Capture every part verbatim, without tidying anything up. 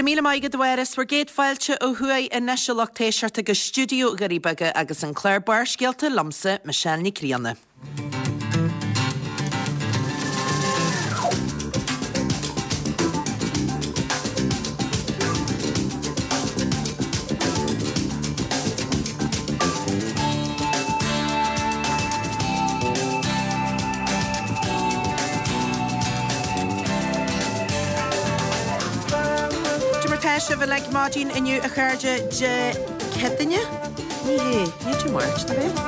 Gramíle maigad dweris war géad fáilte ó thuaí in neisiach téisiart agus stúdiú garíbaga agus an Claire Barsgealta lamsa Michelle ní Críanna. Se bh le máidín inniu a chuirde de cedaine? Ní, ní tú mairt, tá bheith?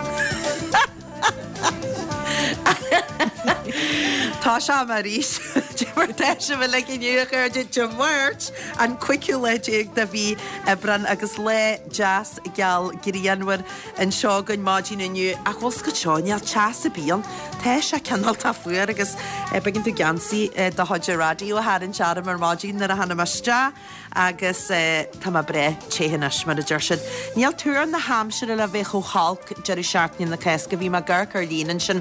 Tá se mar rís. Mar se bh le inniu a chuirde de mairt an cuiciú leideag da bhí ebran agus le jazz geall gíríanhar an seo gan máidín inniu a chus go seáineal teas a bíon Tá se cenal tá fuair agus begin tú gansaí do hoide radio a harann seara mar máidín nar a hana meiste agus tá bre téhanais mar a dúirsid. Níl túr na hamsir le bheith ó halc Jerry Sharknin na cesca bhí mar gur ar líanaan sin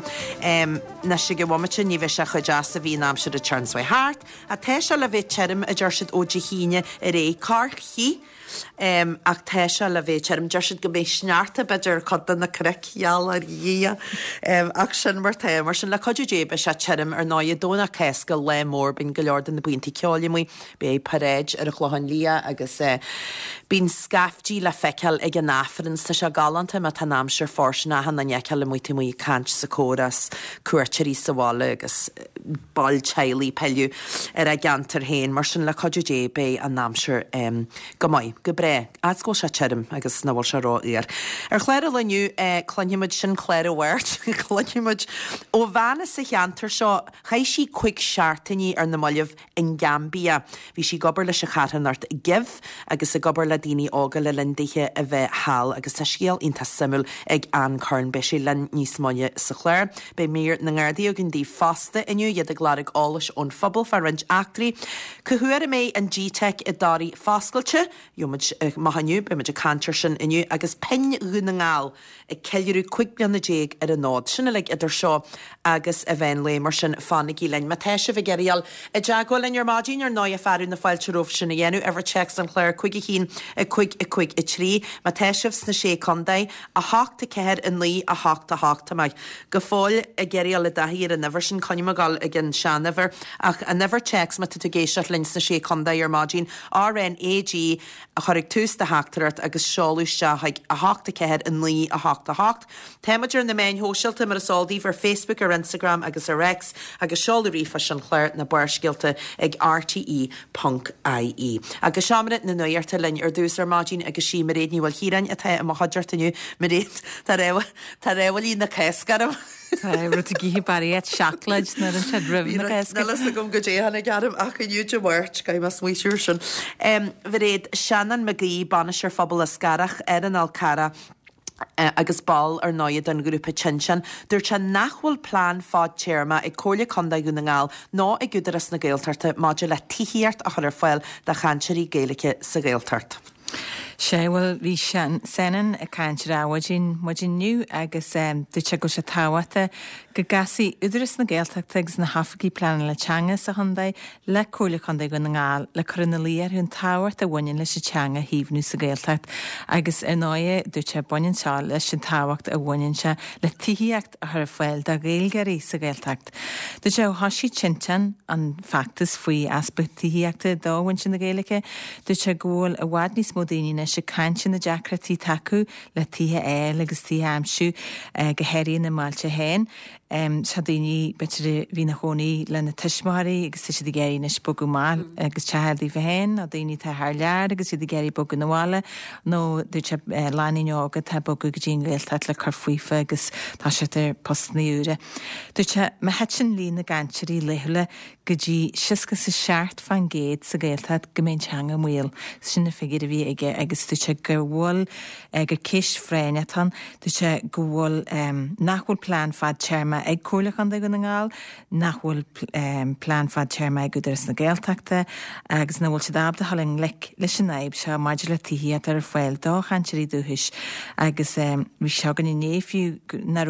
na si go bhhaimete ní bheith se chu jazz a bhí námsir a Turnsway Heart a tá se le bheith teirm a dúirsid ó dhíine a ré carchí Um, ach tá se le bhéh teirm deirsid go mééis snearta beidir chudan na cricial ar dhí um, ach sin mar ta mar sin le chuidir débe se teirm ar náiad dóna cesca le mór bin go leor den na buintí ceolaimí bé paréid ar a chlohan lia agus uh, bín scaftí le feiceal ag an náfran sa se galanta me tá námsir fórsna han na neiceal le muiti mí cant sa córas cuairtirí sa bhála agus ball teilí peiú ar a gantar héin mar sin le chuidir débe an námsir um, go maiid go bre, as go se teirm agus nahil se rá ar. Ar chléir leniu chluineimiid sin chléir a bhairt, chluineimiid ó bhena sa cheantar seo chaid sí chuig seaartaní ar na moilemh in Gambia. Bhí sí gobar leis a chatanart gibh agus a gobar le daoine ága le lindaithe a bheith hall agus tá scéal ionta simúil ag an carn be sé len níos moine sa chléir. Bei mír na ngádaí a gandí fasta inniu iad a glárig álas ón fphobal far rinj actrí. Cahuair mé an G-Tech i darí fáscailte, mahanniu be me de cantar sin inniu agus pein gúna ngáil ag ceilirú chuig blian na déag ar a nád sinna le idir seo agus a bhain le mar sin fannig í lein. Ma teise bh geiríal a deagháil in ar mádín ar ná a fearú na fáilteróh sinna dhéanú ever checks an chléir chuig a hín a chuig i chuig i trí ma teisih sna sé condaid a háachta ceir in lí a háachta háachta meid. Go fáil a geiríal a dahíí ar a never sin connim gal ag an seannever ach a never checks ma tu géisiart lins na sé condaid ar mádín R N A G a chorig tús de háachtarart agus seáúiste haig a háachta ceir in lí a háachta hácht. Téidir na main hóisiilta mar a sáildaí ar Facebook ar Instagram agus ar Rex agus seáúí fa sin chléir na buircéalta ag R T E Punk I E. Agus seaamara na nuirta linn ar dús ar mádín agus sí mar réad níhfuil hírain a the a má haidirtaniu mar réad tá réhfuil í na cescarm. Ru a gihí baríad seaclaid na an se dribhí na cesca. Na las gom go déhanana garm ach an niuúte bhairt ga mas muisiúr sin. Bhí réad Shannon McGee banis ar fphobal a scarach ar an Alcara Uh, agus ball ar náiad an grúpa Chinchan, dúirt se nachhfuil plán fád téirma ag cóla condaid gúna ngáil ná ag gúdaras na Gaeltarta máidir le tííart a chuir foiil de chanseirí Gaeilge sa Gaeltart. sé bhfuil bhí senan a caiintear áhaidín muidin nniu agus dúte go se táhata go gasí údaras na Gaeltachta agus na hafaí pleanna le teanga sa chundaid le cóla condaid go na ngáil le chuna líar hún táhairt a bhain leis teanga híomhnú sa Gaeltacht agus ar náide dúte buinn seá leis sin táhacht a bhain se le tííocht a thar foiil de Gaeilgeirí sa Gaeltacht. Dú sé hasí Chinchan an factas faoi aspetííochta dáhain sin na Gaeilge, dú sé ggóil a bhhaid níos mó daoine se caiint na deacratí taú le títhe éil agus tí amsú go héirí na máilte héin. Um, se daoine betir hí na chonaí le na tuismáirí agus si géirí na bogu máil agus tehaí bhéin a daoine tá th lear agus si géirí bogu naháile nó dúte láí ágad tá bogu go dtíon Gaelta le chufuifa agus tá se ar postnaúre. Dúte me het sin lí na gantirí lehule go dtí sisca sa seart fan géad sa Gaelta gomén teanga mhuiil sin na figurr a bhí ige agus dúte gur bhfuil gur céis fréine tan dúte go bhfuil nachhfuil plán fad teirma ag cóla chunda go na ngáil nachhfuil um, plán fad teirma ag godaras na Gaeltachta agus na bhfuil si dábda halling leis sin naib se maidir le tíhiad ar foiil dá chanseirí dúthis agus um, bhí seo gan i néfiú naró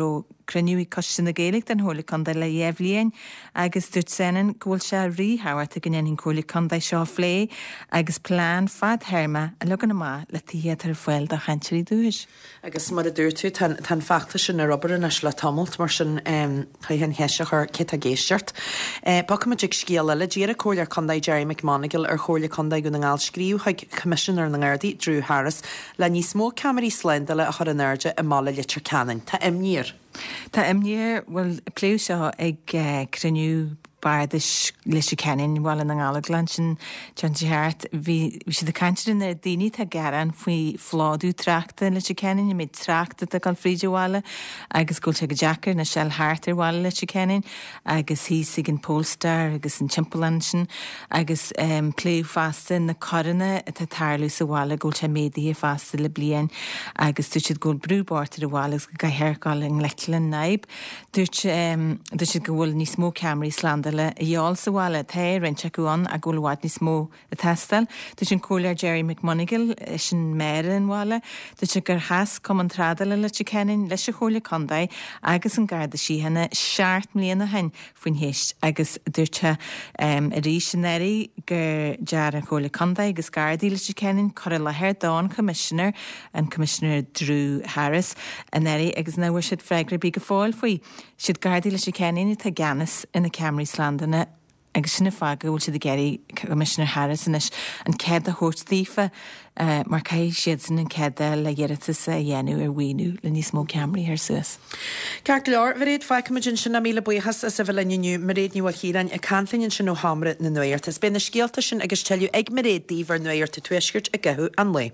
cruniúí costin na Gaelic den hóla conda le dhéhlíon agus dúirt senan ghfuil se ríthhairt a gnéann chóla conda seo phlé agus plán fad herma a lugan má le tíhéad ar foiil a chantirí dúis. Agus mar a dúirtú tan facta sin na Robert in le tamalt mar sin chuhan heise chu cit a géisteart. Ba me dig scéal le díar a chóir conda Jerry McMonagall ar chóla conda go na ngáil scríú chuig commissioner na Gardaí Drew Harris le ní smó camerí slendale a chu an airde i mála litir canan. Tá imníir. Tá imníir bhfuil pléú seo ag cruniú bardas leis cenin bhil an ngála sin John Hart bhí si de cantin ar daoine tá garan faoi fláú trachta leis cenin i méid trachta a gáil fríidirháile agus gúil se go Jackar na sell háartar bháile leis cenin agus hí sig an Polestar agus an Chimplan sin agus um, pléú fasta na coranna tá tarlú sa bháile gúil se médaí fasta le blian agus tú siad gúil brúbáirtar a bháile agus go gaithirgáil an leitlan naib dúirt um, siad go bhfuil ní smó Camry slanda le iall sa bháile ta rinse goán a ggóháid ní smó a testal. Tá sin cóir Jerry McMonagall sin méire an bháile, Tá sin gur has com an tradal le cenin leis a chóla condaid agus an garda síhanana seart mlíana hain faoin héist agus dúirte um, a rí sin éirí gur dear a chóla condaid agus gardaí le cenin chu lethir dáin commissioner an commissioner Drew Harris an éirí agus náhair siad freigra bí go fáil faoi. Siad gardaí le cenin tá ganas ina Camry Landana agus sinna fága bhfuil siad a geirí Commissioner Harris inis an céad a thuirt dhífa uh, mar cai siad san an céada le dhéiritas a dhéanú ar bhaoinú le níos mó Camry ar suas. Ceart leor, bhar réad feicimiid sin na míle buchas a sa bhiliniu mar réad níú a chiaran a canlinn sin ó hamra na nuirt. Is bena scialta sin agus teilú ag mar réad díomhar nuirt a tuisgirt a gathú an lé.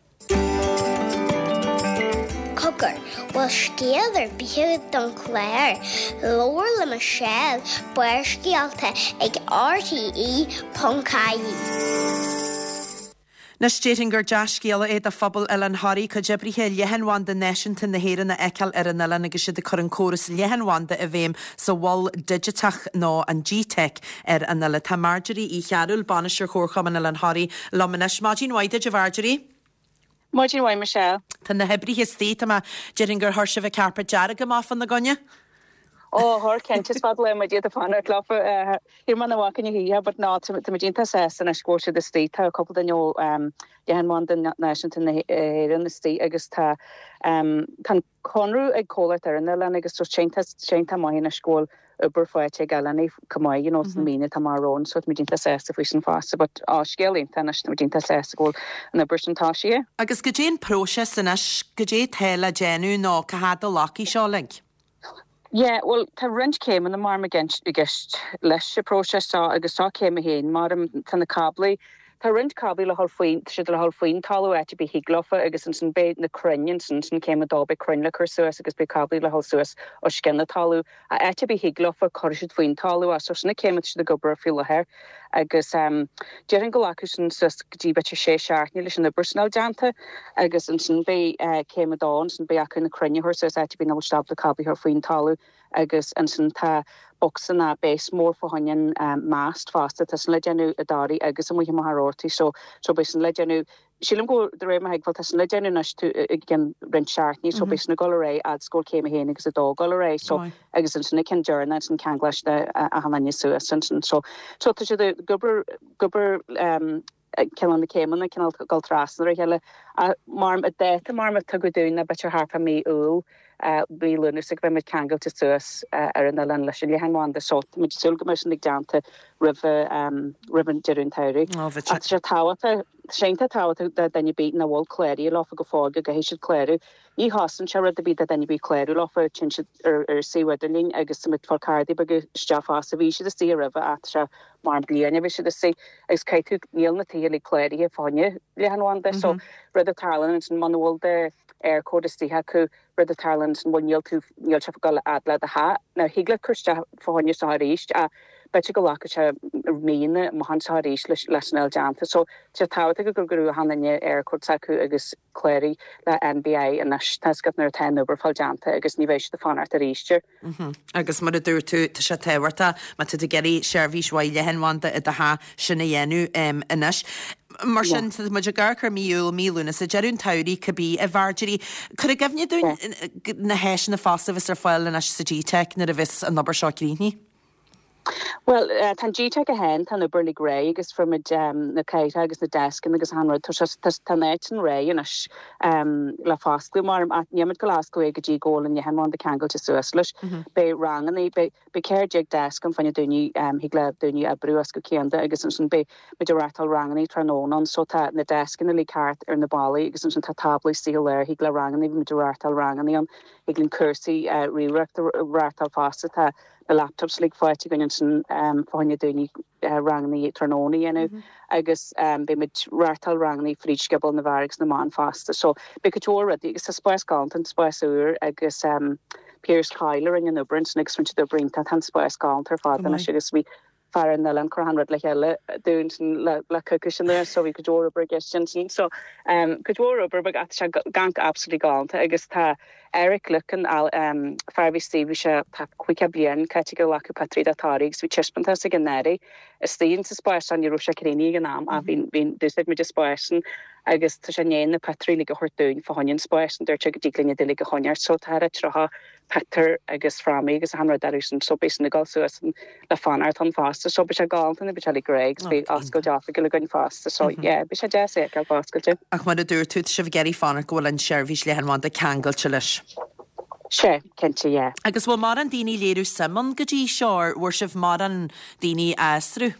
Cogger was scéalar bíthú don chléir, lóir le Michelle buir scialta ag R T E Poncaí. Na stéting gur deas scéala é a fphobal Ellen Harry chu debrithe lehanhhaanda Nashington na héanna eiceal ar an Ellen agus siad a chur an córas lehanhhaanda a bhéim sa bhil digitach ná an G-Tech ar an Ellen. Tá Marjorie í cheadúil banisir chórcham an Ellen Harry lomanis. Máidín waide de Marjorie? Máidín waid Michelle. Tá na hebrithe stéit ama dearing gur thuirse bheith carpa deara go má fan na gonne? Ó, thir cintis fad le maidí a fanna clofa hir man bhacan i híhe, but ná tá dínta sesan a scóirse de stéit tá a couple de neo dehanmán den Nashington na héan na stéit agus tá tan conrú ag cólat ar an Ellen agus tó sénta maihín a scóil uber foiite galani cumai, you know, san mína tá marrón, so mi dínta sesta fwy sin fasta, but á scélínta na mi dínta sesta gól na burstantá sie. Agus go dén próses in as go dé teile dénú ná cahada laki seoling? Yeah, well, tá rint céim an na mar agent agist leis se prósestá agus tá céim a héin, mar tan na cabli. Tá rint cabli le hol faoin, si le hol faoin talú eiti bí higlofa agus an san bed na crunion san san céim a dá be crun le cur suas agus be cabli le hol suas o scinna talú a eiti bí higlofa corisiid faoin talú a so sanna céim si de gobar fi le her agus um, dearan go lacus an sus gdí bete sé seaartni leis an na bursnal deanta agus an san be uh, céim a dá san be acu na crunne hor suas eiti bí na stab le cabli hor faoin talú agus an san tá boxan na bés mór fáhain um, mást fasta tas an legenú a darí agus am muhi maharorti so so bés an legenú sílim go de ré ma heagfal tas an legenú nas tú gin rent seaartni so bés na golaré ad scóil céim a héin agus a dó golaré so agus an sanna cin dearna an cin glas de a hanne suas san so so tá sé de gobar gobar um cean na céman na cinál gal trasna ar heile a marm a déta marm a tu go dúna betir harpa mí úl bí lunus ag bheith mit cangel te suas ar an Ellen leis an lehanháin de sot mit sulga mar sin ag deanta rih riban dearún tairí. A sé táhata sénta táhata daine bí na bhil cléirí láfa go fága go hééis cléirú. Í hasan se rud a bí a daine bí cléirú láfa tin ar siwederlín agus mit fá cardí bag steafá a bhí si a sí rih a se mar bliana bhí si a sí agus caiitú níl na tíí cléirí a fáine lehanháin de so rud a talan an manual de air codistí hacu rud a talan an bhil tú níl se go adla a ha na higla chuste fáine sa ríist a bete go lacha se mína mohan sa ríis leis an deanta so te táta go gurú hanne air cod sacu agus cléirí le N B A an tasgad nar ten ober fáil deanta agus nívéis de fanart a ríiste. Agus mar a dúir tú tá se tehairta má tu a geirí seirbhís bhaile henhaanta a ha sinna dhéennn inis. mar sin mu a garchar míú míúna sa jeún tairí cabbí a bhargeirí chu a gafne dún na héis na fásamhs ar fáil na sa G-Tech na a bhís an nabar seoríní. Well, uh, tan G-Tech a hen, tan Uberly Gray, agus from a um, na Kate, agus na desk, and agus hanrod, tan et and Ray, and ash, um, la fastly, mar, at Niemid Glasgow, ega G goal, and yehan one the kangle to Sueslish, be rang, and they be, be care jig desk, and fanny duni, um, he glad duni a bruasco kianda, agus and be, be directal rang, and he tranon on, so ta, the desk, and the leak cart, or in the bally, agus and ta tably seal there, he glad rang, and even directal rang, and he on, he glad cursey, uh, re-rect the directal fast, ta, the laptops like fight going in um fáinne dúni rangni tróní enu agus um be mit ratal rangni frískebal na vargs na man fast so be could agus a spice gant and spice ur agus um Piers Kyler in the Brent next from the bring that han spice gant her father and agus we far in the land hundred like helle doing la cookish in there so we could order burgestion so um could order but at gank absolutely gant agus ta Eric Lucan al um Farvi Steve she tap quick blian category like Patrida Tarigs which is fantastic in there is the in spice on Russia Krini and am I've been been this me just spice agus ta shan na Patri like hortún for honion spice and there check dikling de like honier so ta traha Peter agus frami agus han Darison so based in the so and la fan art on fast so be galt and be Charlie Greg's be Oscar Jaffa going fast so yeah be just say gal basket ach man dur tut se geri fan go an service le han want the kangle chilish Sure, Kenty, yeah. Agus bhfuil mar an daoine léirú simon go dtí seoir bhuair sibh mar an daoine asrú.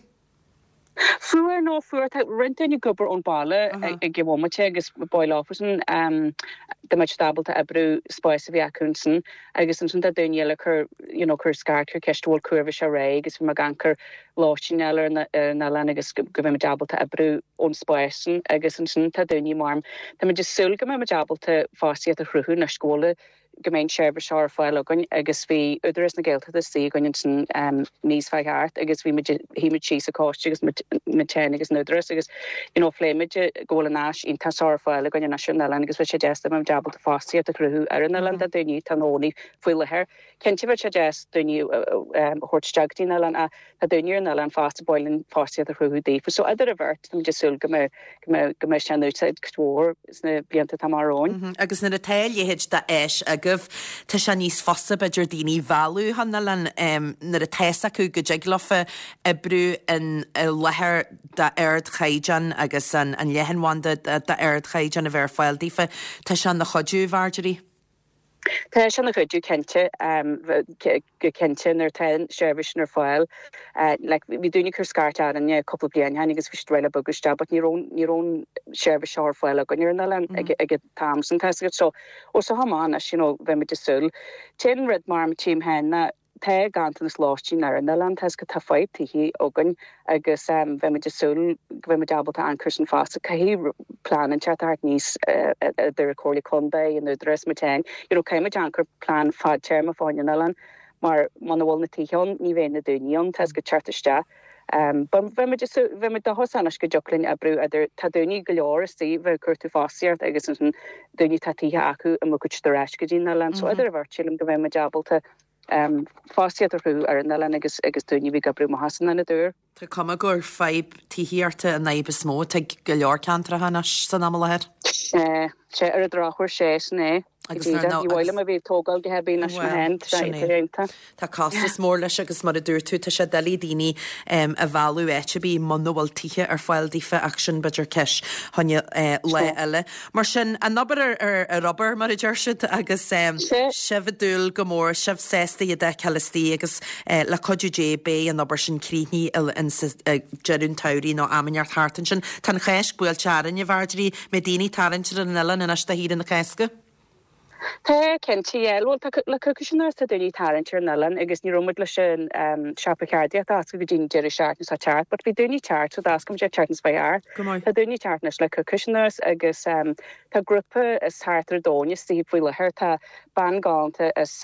Fuair nó fuair tá rintain gobar ón bála ag gibhomate agus boil offisan um the much stable to ebru spice of yakunsen agus an da duniela cur you know cur scar cur kestwol curvish array agus from a ganker lochinella na na lanagus givim double to ebru on spice agus an ta dunia marm the just sul givim double to fasti at the ruhu na skole gemein server shar file gon agus vi other is na gelta the sea gon in um knees five art agus vi he mit cheese a cost agus matern agus no dress agus you know flame go an ash in tasar file gon national agus which suggest them double to fast at the crew er in the land that they need tan only full her kent you suggest the new um hort stagtin lan a the new na lan fast boiling fast at the crew day so other revert them just sul gem gem gem chan outside war is na bianta tamaron agus na tail je hid da ish aguf ta shan níos fossa beidir daoine valú hanna lan um na a tesa acu go jiglofa ebru in lehar da erd chaijan agus an an lehan wanda da erd chaijan a ver file difa ta shan na chodú vargery Tá se na chuú kente go kente ar ten service ar fáil like vi dúnig chur scarta an a couple blian hannigus fistrele bugusta, but ní ní own service ar fáil go ní na ag Thomson te so ó so haman as you know ve me de sul tin red marm team hen na te gantan slostin ar an land has go ta fight hi ogan agus um ve me de sul ve me double ta ankirsten fast ka hi plan and chat art nís the recording conday and the dress matang you know came a janker plan fad term of on an mar man wol na tihon ní ve na dunion has go chartista um but ve me just ve me da hosan go jolin abru other taduni galore see ve kurtu fasiert agus an duni tati aku and mo kuch the rash gin na land so other virtual go ve me double to um fásiad ru ar an eile agus agus dúine bhí gabrú hasan na dúr. Tá cuma gur feib tíhiarta a naib smó te go leor cantra hana san am lehead. Eh, sé ar a drachir sé né. Agus bhile a bhí tógáil go hebí na hen Tá castas mór leis agus mar a dúir tú tá sé delí daoine a bhú éite bí manhil tithe ar fáil dífa action beidir ceis tháine le eile. Mar sin a nabar ar a Robert mar a dúirsid agus sibh dúil go mór sibh sésta i de chelistí agus le codú dé bé an nabar sin críní in jeún tairí nó amneart hátain sin tan chéis buil tearan i bhardirí mé daoine tarantir an eile in eiste híad in na chéisce. Tá Kenty well le cushinar sa dúní tarantir nalan agus ní romid leis sin seapacardia as go dín deidir seaartnas sa teart, but bhí dúní teart so das gom sé teartnas bhar. Tá dúní teartnas le cushinars agus tá grúpa is hátar dóine sí bhuiile her tá ban gáanta is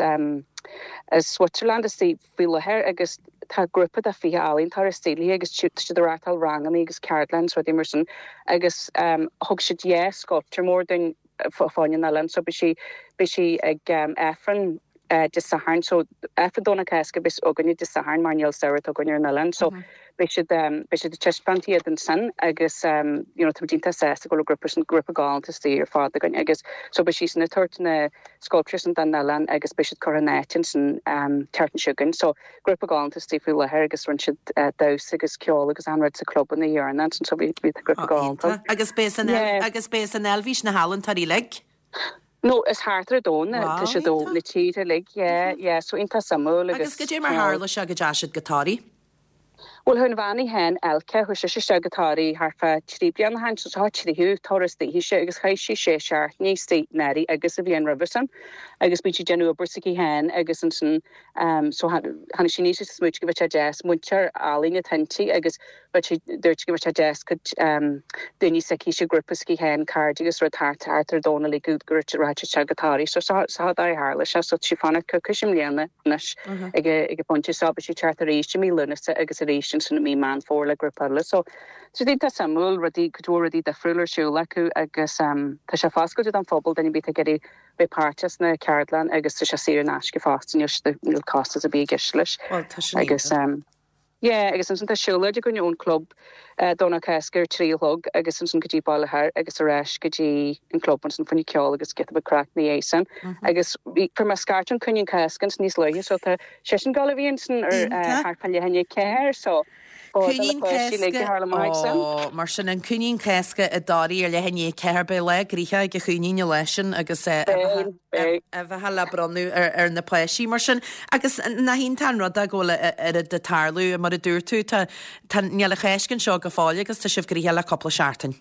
is Switzerland is sí bhuiile her agus tá grúpa a fi alín tar stéli agus túte de ratal rang an agus Carolands rud immerson agus hog si é sculpture mór den fáin na land so be si be si ag um, efran uh, de saharn, so eftir donna keske bis ogunni de saharn marniel sauert ogunni nalan, so mm-hmm. be should um be should the chestpanti den sun agus um you know twenty se go group group gal to stay your father gun agus so be she's in a thirteen sculptures and nalan agus be should coronetins and um tartan sugar so group gal to stay for her agus run should those agus kol agus anred a club in the year and then so be be the group gal agus space and agus space and elvish na hallen tari leg. No, it's harder don to should do the cheat like yeah yeah so inta samol agus go mar harla se go jashid gitari. Well hun vanni hen elke hu se se gitari harfa tribian han so hat tri hu tourist hi se agus ha she she shart ni state nari agus of Ian Riverson agus bi genu bursiki hen agus and um so han han she needs to smooch give a jazz muncher aling atenti agus but she there to give a jazz could um deni seki she grupuski hen card agus retart arthur donnelly good grit ratchet gitari so so so dai harla so she fanna kushim liana nash ige ige ponche so she charter reach me lunasa agus and me man for like group so so did that samul ready could already the fruler show like agus um tasha fast go to them football then you be to get be parties na Cardland agus tasha see nash fast and the little cost as a big gislish I guess um yeah agus some the show like on your own club uh donna kesker tree hog agus some could ball her agus a rash could in club and some funny call agus get a crack the asen I guess from a scarton cunning caskins nis loy so the session galavianson or har pan you care so Cúnin céasca mar sin an cúnin céasca a darí ar le henné ceirbe le gríthe go chuúníine leisin agus a bheit le bronú ar na pleisí mar sin agus na hín tan rud a ggóla ar de tarlú a mar a dúr tú neala chéiscin seo go fáile agus tá sibh gríthe le coppla seaartain.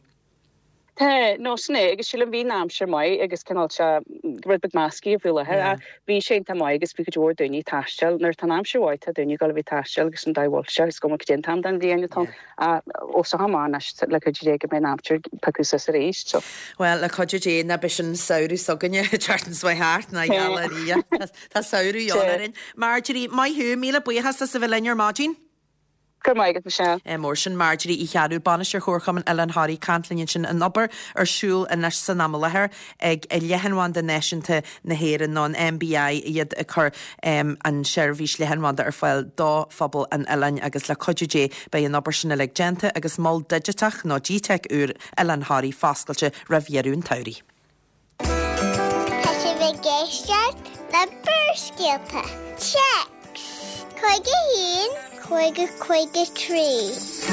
Tá no sné agus sílim hí námsir mai agus canál se rudbeg masci a bhfuil her a bhí sé tá mai agus bhí go dúir duine taistel nar tá námsirháid a duine go bhí taistel agus an dáhil se gus go gin tam den bhíana tá a ó sa haán le go dé go mé námtir pagus a rééis so Well le chuidir dé na bis an saoú soganne chartan svai hart na galerí Tá saoú jólarin Marjorie mai hu míle buchas a sa bhfuil lear mágin Mór sin Marjorie i cheadú banisir chóirchaman Ellen Harry cantlinn sin an obair ar siúl a neis san amalathir ag i lehanháin de neisianta na héan ná M B I iad a chur um, an seirbhís lehanháda ar fáil dá phobal an Ellen agus le codidé bei an obair sinna le genta agus mol digitach ná G-Tech úr Ellen Harry fáscailte ravíarún taurí. Tá sé bheith géisteart na burscéalta. Checks. Coige hín. Coige coige trí.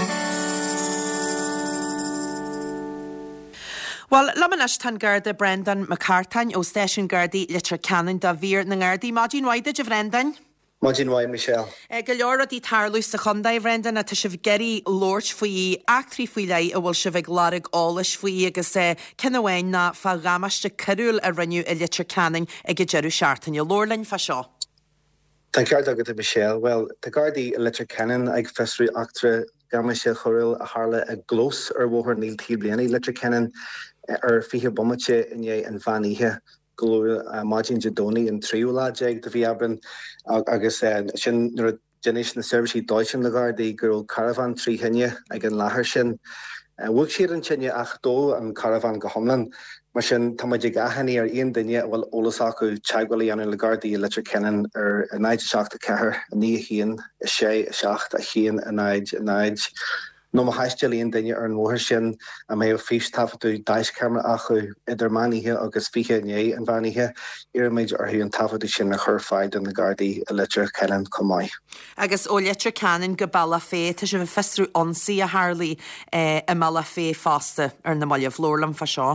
Well, lamanas tan garda Brendan McCartan ó station gardi litre canon da vír na gardi Magin Waide de Brendan. Magin Waide Michelle. E go leor di tarlú sa chundai Brendan a ta sif geri lord fui actri fui lei a wal sif glarig ális fui agus e kennawain na fa gamaste carúl a renew a litre canon e ge jeru shartan yo lorlin fa seo. Thank you, Doctor Michelle. Well, the Gardaí Electric Cannon, ag festri actra Gamasha Choril a Harla a Glos or Woher Neil Tibliani Electric Cannon or Fihe Bomache in Ye and Vanihe Glo Majin Jadoni and Triula Jeg the Viabran agus Shin Generation Service Deutschen the Gardaí Girl Caravan Tri Henya again Lahershin Wookshir and Chenya Achdo and Caravan Gahomlan. Mar sin tamaide gahanní ar aon duine bhfuil olalas acu teagháilí an le Gardaí Electric Cannon ar a naid seachta cethir a ní chéan a sé a seacht a chéan a naid a naid nó a haistealaíon duine ar an mhóthir sin a mé fís tafaú dais camera acu idir maníthe agus fiche né an bhaníthe ar méid arthú an tafaú sin na churfáid an na Gardaí Electric Cannon cumáid. Agus ó Electric Cannon go balla fé tá sé bh festrú onsaí a Harlaí a mala fé fásta ar na maiile bhlórlam fa seo.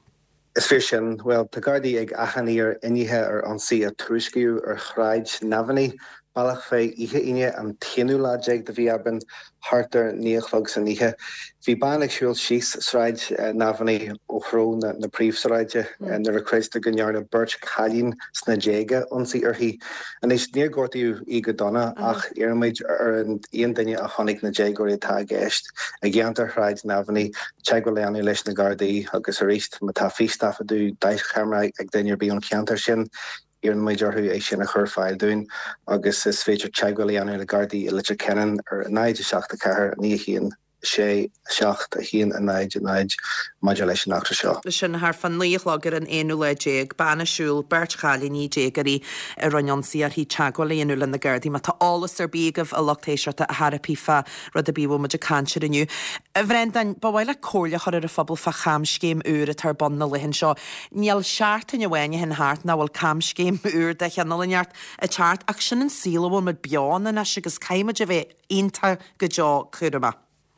Is fir sin, well, tá Gardaí ag achanní ar inithe ar ansaí a tuaisciú ar chráid Navanny, bailach fé ihe ine an tianú láideag de bhí aban hartar níochlog san ihe. Bhí ban ag siúil síos sráid Navanny ó chró na, na príomhsráide mm. nar a creista gonnearna Birch Chalín sna déige ansaí arthaí. An is níor gortaíú í go donna uh-huh. ach iarmaid ar an aon duine a chonig na déigóirí tá gceist a gceantar chráid Navanny teagháil leanú leis na Gardaí agus a réist má tá fístafaú dais chamra ag daine bí an ceantar sin ar an méidirthú é sin a churfáil dún agus is féidir teagháil leanú na Gardaí Electric Cannon ar a naid seachta cethir ní chéan sé seacht a híon a naid a naid modulation achtar seo. Sin haar fan nuochlágur an éú le déag banasúl Bert chalíní dégarí a roionsí ar hí teagil éú in na Gardí, má tá álas ar bígah a lochtéisiirta a Harpifa rud a bíú muidir canseir iniu. A bhrein dain bhhaile cóla chuir a fphobal fa chamscéim úr a tar bon na lihin seo. Níl seaartain a bhhaine hen háart ná bhfuil camscéim úr de cheannalinart a teart ach sin an sílahil med beána na agus caiimiid a bheith onanta go deá chuirma.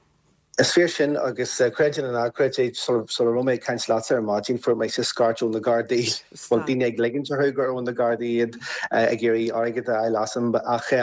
Is fear sin agus creidir an acréid sort of roméid cancelátar ar mágin for mé sa scartún na Gardaí. Well díine ag liginn thugur ón na Gardaí ag géirí aigad a lasam ach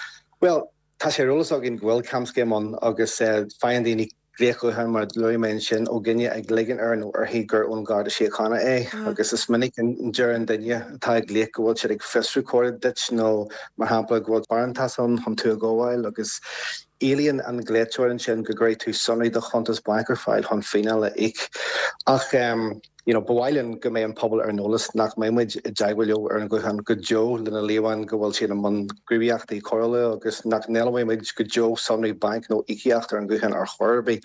well tá sé rólas a gin ghfuil camscéim an agus féin daoine grécho han mar loimen sin ó gnne ag ligin ar nó ar higur ón garda sé chana é agus is minic an dearan daine tá ag léic gohfuil si ag fis-recorded dit nó mar hapla gohfuil barantason chun tú a ggóháil agus Alien an gléitúin sin go gréit tú sunnaí de chuntas banker fáil chun féile ik ach um, you know, bhhailinn go mé an pobl ar nólas nach méid i deaghfuileo ar an gohan go Joe lena léhain go bhfuil sin man grúíochttaí choirla agus nach nelméid go Joe sunnaí bank nó iciacht ar an gohan ar choirbí.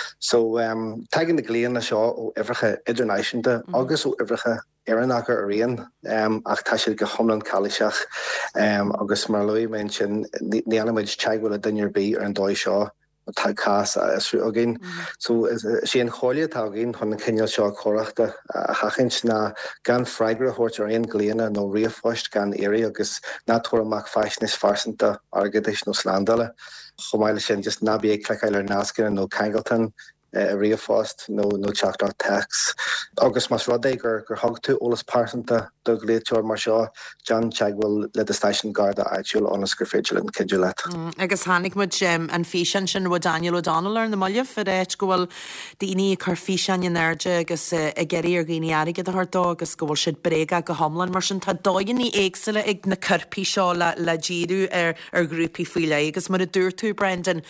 So um, tegan na gléan na seo ó ifricha idirnáisiúnta agus ó ifricha Éannacha a réon um, ach tá siad go thomlan cáiliseach um, agus mar luí men sin níanaid teaghfuil a duinear bí ar an dóid seo tá cas a isrú a gin. So sé an choile tá gin chun na cineal seo choireachta a chachint na gan freigra thuirtar aon gléana nó riamhphoist gan éiri agus nátóir amach feisnis farsanta argadéis nó slandala. Chomáile sin just nabí ag cleicáil ar nácin nó Cangleton a riamhphoist nó nó teachtá tax. Agus mas rudé gur gur thug tú ólas pásanta do léiteir mar seo John teaghfuil le a station Garda áitiúil ónas gur féidir an cidiú leat. Agus hánig muid an físean sin bh Daniel O'Donnell ar na moileh ar éit go bhfuil daoine chu físean in airde agus a geirí ar ghaoine airige a thardó agus go bhfuil siad bréga go homlan mar sin tá dóigeaní éagsile ag na curpaí seo le le díú ar ar grúpaí faoile agus mar a dúir tú Brendan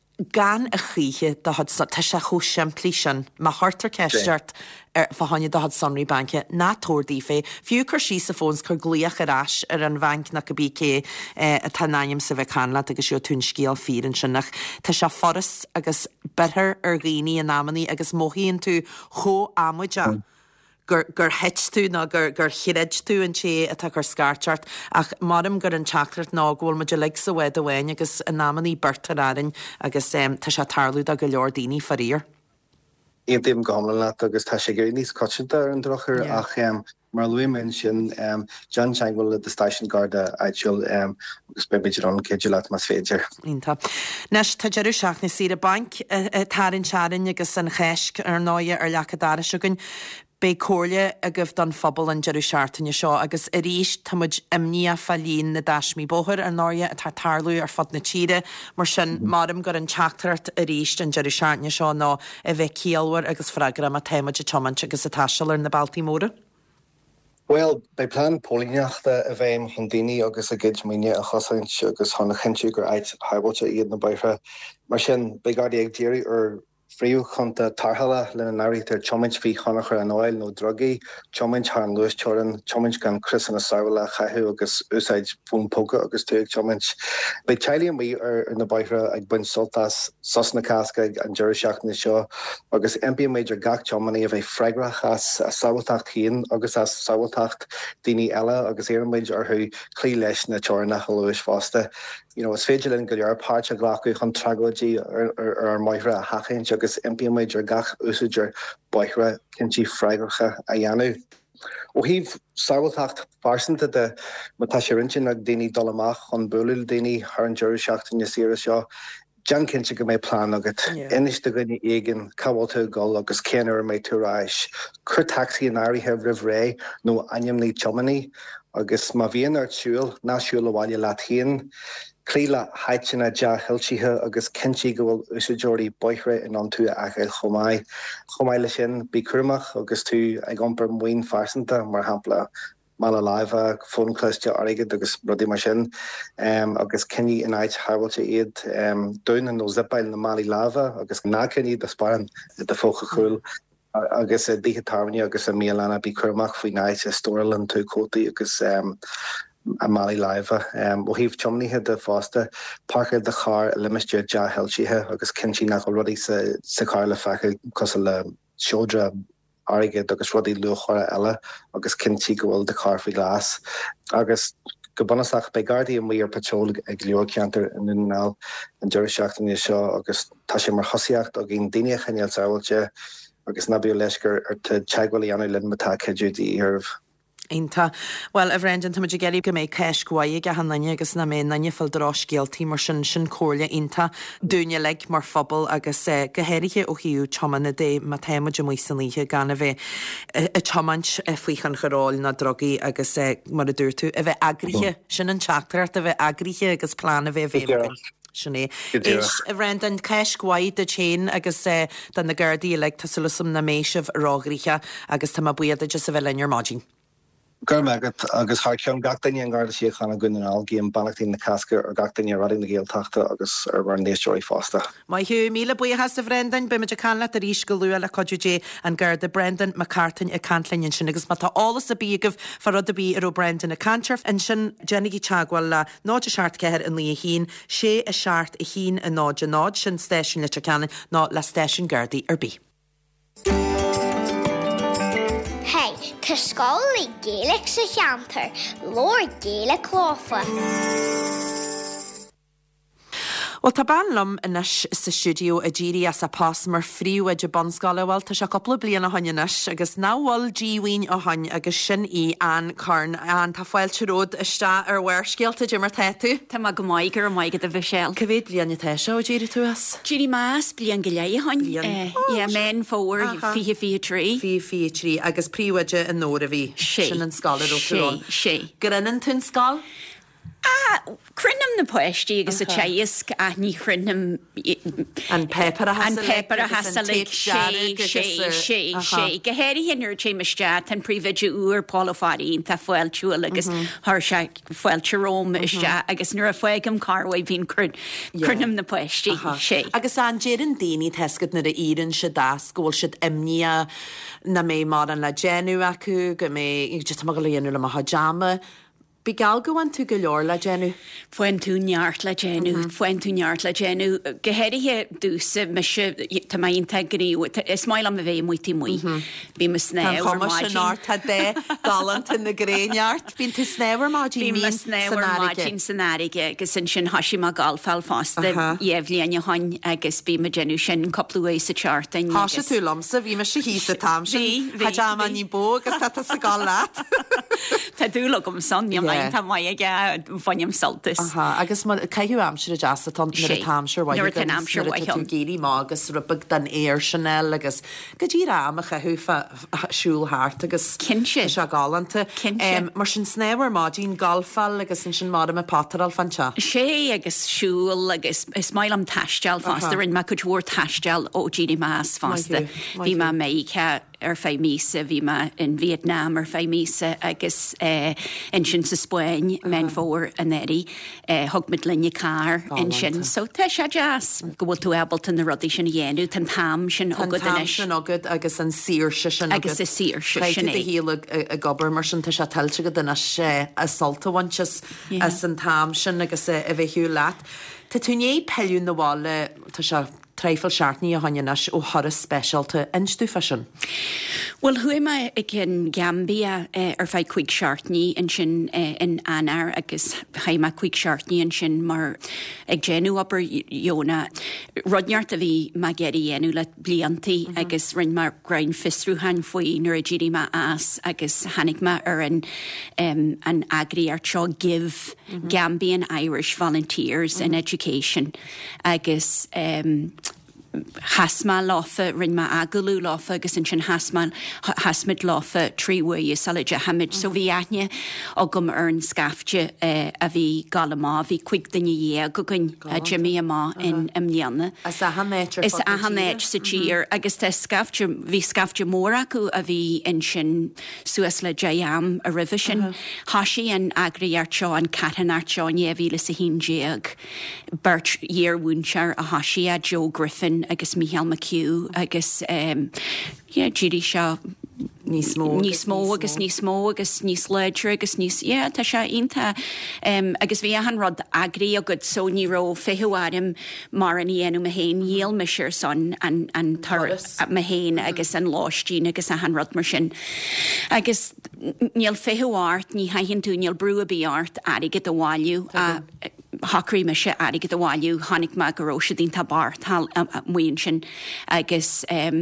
gan a chiche da had te se cho siimplí sin má hartar ceistart ar fahanne da had sonraí banke ná tóirdí fé fiú chu sí sa fós chu glíoch arás ar an bhainc na go bícé a tannaim sa bheith canla agus seo tún scéal fi an sinnach Tá se forras agus bethir ar ghaoine an námaní agus móhíonn tú cho ammuide. Gur gur het tú ná gur gur chiid tú an sé atá gur scarteart ach marm gur an teachart ná ghfuil muidir le sa bhid ahhain agus an námaní bertaráin agus um, tá se tarlú a go leor daoine farír. Éon déim gamlan leat agus tá sé gur níos coisinta ar an drochar yeah. ach um, mar luimen sin um, John Changwell le Station Garda áitiúil um, agus be beidir an céidir leat mas féidir. Ínta. Nes tá deireadh seach na siad a bank táirn searin agus an cheisc ar náide ar lechadára sugan Bé cóirle a goh don phobal an deireadh seaartainne seo agus a ríis táid imní fallín na daismí bóthir ar náide a tá tarlú ar fod na tíide mar sin marm gur an teachtarart a ríist an deireadh seaartainne seo ná a bheith cíalhar agus fragra a téimeid tomant agus a taiisiil ar na Baltimóra. Well, bei plan pólingeachta a bhéim chun daoine agus a gid míine a chosaint agus tháina chinú gur áit haibáte iad na baithre mar sin beádaí ag déirí ar Fríú chunta tarthala lena náítar chominint fhí chonachar an áil nó drogaí, chominint an Lewis Choran, chominint gan Chris na Sarwala chaithú agus úsáid fún póca agus tuag chominint. Bei teile mí ar na baithre ag buin soltas sosna casca an deireadh seachtainna seo agus M P méidir gach chomaní a bheith freigrach as a saoilteacht chéan agus as saoilteacht daoine eile agus éar méid arthú clí leis na teorna Lewis fásta. You know, is féidir linn go leor páirt a ghlacu chun tragóidí ar ar maithre a hachéint agus M P méidir gach úsaidir baithre cinnti freigracha a dhéanú. Ó híh saoilteacht farsanta de matá sé rintin ag daoine dul amach chun buúil daoine ar an deireadh seachtainna siar seo. Jan cinnte go méid plán agat inis do gine éigen cabhailta gáil agus céanar méid túráis. Cur taxí an áirithe rih ré nó ainmní chomaní agus má bhíon ar siúil náisiúil bháile leathaíonn. Clíla haitena de hilsíthe agus cinnti go bhfuil úsaidirí baithre in an tú achail chomáid. Chomáile sin bí curmach agus tú ag iompar muoin farsanta mar hampla mala láimhe fónclaiste aigid agus rudí mar sin um, agus cinní in áid haibáilte iad um, dúin nó zipáil na málaí láimhe agus nácinní de spáin de fócha chuúil. agus a ddítarní agus a mílana bí chumach faoi náid a Storland tú cótaí agus um, a Mali Live um well he've chumney had the foster Parker the car limistja ja helchihe agus kinchi nach already sa sa car le fakel cosla shodra arige agus rodi luchora ella agus kinchi goil the car fi glass agus gobonasach bei Guardian we are patrol ag leo canter in now and Jerishacht in show agus tashi mar hosiacht og in dinia chaniel sawalche agus nabi lesker er te chagwali anu lin mata kejudi irv Inta, well, a bhrendan tá muidir geirib go méid ceis gwaig a hannaine agus na mé naine fil drás géaltí mar sin sin cóirle inta dúine le mar fphobal agus gohéirithe ó hiú chomanna dé má téime de muosan líthe gan a bheith a chomant faoichan choráil na drogaí agus mar a dúirtú a bheith agrithe sin an teachtarart a bheith agrithe agus plán a bheith bhéh. Sinné. Is a bhrendan ceis gwaid de chéin agus den na Gardaí le tasúlasam na méisih rághrithe agus tá buiad a just a bheith lein ar mágin. Gurmagat agus harcean gatainine an garda sí chana gunn algaí an bannachtaí na casca ar gatainine rading na géalteachta agus ar bhar nééisúirí fásta. Mai hiú míle buíhas a bhrendan be meidir canla a ríis go luúa le codúé an garda Brendan McCartan a canlainn sin agus mata álas a bíagah far rud a bí ar ó Brendan a cantarf an sin Jenny Chagwal le náid a seart ceir an lí a hín sé a seart a hín a náid a náid sin stéisiún litir canan ná le stéisiún Gardaí ar bí. Tá scáil i Gaelic sa cheantar, Lord Gaelic chlófa. Well, tá banlam inis sa studio a ddíri as a pás mar fríú a de bonscala bhil tá se coppla blian a hainis agus náhil díhain a hain agus sin í an carn an tá fáil teród iste ar bhhair scéalta de mar teú. Tá má go maigur a maigad a bhisiil. Cavéad blian teise ó ddíri tú as? Ddíri más blian go léi hain. Ie, men fór fi fi trí. Fi fi trí agus príomhaide an nóra bhí. Sin an scala ó sé. Grinnan tún scáil? Ah, crinnam na poisttí agus a teisk a ní crinnam an pepper a an pepper a hasalig sé sé sé sé gohéirí hinir sé meiste an príomhide úr pólaáín tá foiil túúil agus th se foiil teróm iste agus nuair a foiigem carhaid hín crinnam na poisttí sé. Agus an déan daoine teiscad na a íann se das ggóil siad imní na mé mar an le genú acu go mé just go léonú le a hajama. Bí gal gohain tú go leor le genú? Fuin tú neart le genú, fuin tú neart le genú. Gohéirithe dúsa me se tá maon tegarí is máil am a bheith muotí mu. Bí me snéhar mágin. Tá náir tá dé galant in na gréneart. Bín tú snéhar mágin mí snéhar mágin san áige agus sin sin hasí má gáilfáil fásta dhéhlíonne hain agus bí me genú sin coplúéis sa chartain. Tá se tú lomsa bhí me se hí sa tam sin. Tá má ní bó agus tá sa gá leat. Tá dúla gom san tá mai ige fannim saltas. Agus caiú amsir a deasa tan tamsir bhaid géirí má agus rubag den éir Chanel agus go dtí am a chahufa siúlthart agus cinse se galanta mar sin snéhar mádín galfal agus sin sin mar a patal fanse. sé agus siúil agus is mail am taiisteal fásta in me go dúir taiisteal ó ddíí más fásta. Bhí má méiche ar fé mísa bhí me in Vietnam ar fé mísa agus in sin sa Spáin men fór an éí thugmid linne cá in sin. So te se jazz go bhfuil tú ebalta na rudí sin dhéanú tan tam sin agad sin agad agus an sír se sin agus is sír sin híla a gobar mar sin se tiltte go duna sé a saltahaintes as an tam sin agus a bheithú leat. Tá túné peún na bháile tá se treifil seaartní a hainnenas ó Horace specialta instú fashion. Well, hui me ag in Gambia uh, ar fai cuig seaartní in sin uh, in anar agus haima cuig seaartní in sin mar ag genú aber Iona. Rodneart a bhí ma geri enú le blianti mm -hmm. agus rinn mar grain fistrú han foí nuair a ddíri ma as agus hannig ma ar an, um, an agri ar seo give mm -hmm. Gambian Irish volunteers mm -hmm. in education agus um, hasma láfa rinn ma agalú láfa agus in sin hasma hasmid láfa tríha salide hamid so bhí aithne ó gom ar an scafte uh, a bhí galamá bhí cuig daine dhé go gunn a Jimmy amá in imneanna. Is a hanéit Is a hanéit sa tír agus tá scafte bhí scafte mór acu a bhí in sin suas le Jam a rihi sin hasí an agriart seo an catanart seo éhíle sa híndéag Bert Yearwoonshire a hasí a Joe Griffin agus Michael McHugh agus um, yeah, Judy Shaw níos mó níos mó agus níos mó agus níos leidir agus níos tá se inta agus bhí an rud agrií a go so ní ró fihuaim mar an dhéanú a héin díal me siir son an tar me héin agus an láistí agus a an rud mar sin. Agus níl fihuart ní haihinn tú níl brú a bíart aige a bháiliú a Hakrí me se aige a bháiliú hánig me goróise dín tá bar muon sin agus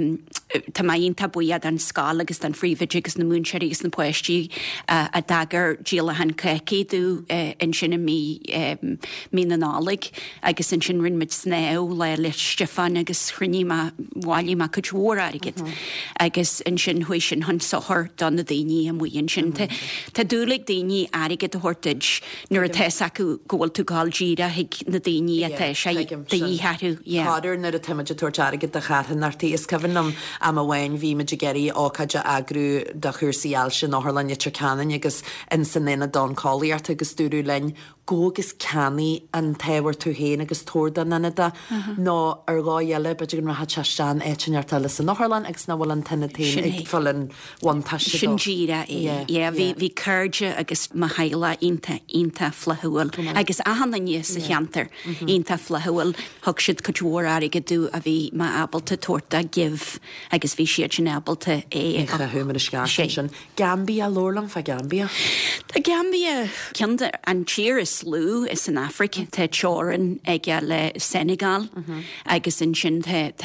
tá maionn buiad an scáil agus an phríomhide agus na múnseir agus na poisttí a dagar díal a han cecéadú in sinna mí mí na nálaigh agus in sin rinmid snéú le le Stefan agus chruní bháilí má chudhór aigid agus in sin hui sin han sothir don na daoine a muon sin. Tá dúlaigh daoine aige a hortaid nuair a teis acu ggóil tú gáil díra hiig na daoine a te sé daí hatú. Cáidir nar a tiimiide tuairteige a chatan nartaí is cyfannam am a bhhain bhí meid géirí ácaide agrú de chuirsaíal sin áthlan itir canan agus in sanna don cáíart agus dúrú lein gógus cannaí an tahar tú héin agus tóda nanada nó ar gáile beidir an rathe teán éitinart tal san nachlan agus na bhfuil an tena taon ag fallin bhaanta sin díra é bhí chuirde agus má heile ínta ínta flahuail agus ahanana níos a cheantar ínta flahuail thug siad chudhór aige dú a bhí má abalta torta gibh agus bhí siad sin abalta é humar sca sin. Gambia lólam fa Gambia? Tá Gambia ceantar an tíir is slú is in Africa te teoran ag le Senegal agus in sin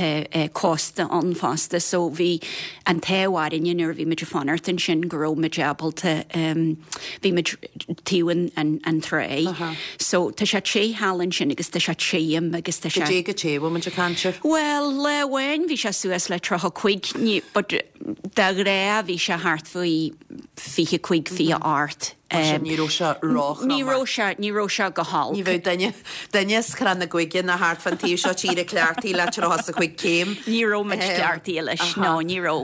costa an fasta so bhí an tehain ar bhí meidir fanart an sin goró meabalta bhí me tíhain an tré so tá se sé hálann sin agus tá se séim agus tá sé go téh man cantir? Well le bhhain bhí se suas le trocha chuig ní da ré bhí se hart faoi fiche chuig fi art. Níró se rách Níró se níró se go hall. Ní bheith daine daine chran na goigin na hart fan tíú seo tíre cleartí le has a chuig céim. Níró me cleartí leis ná níró.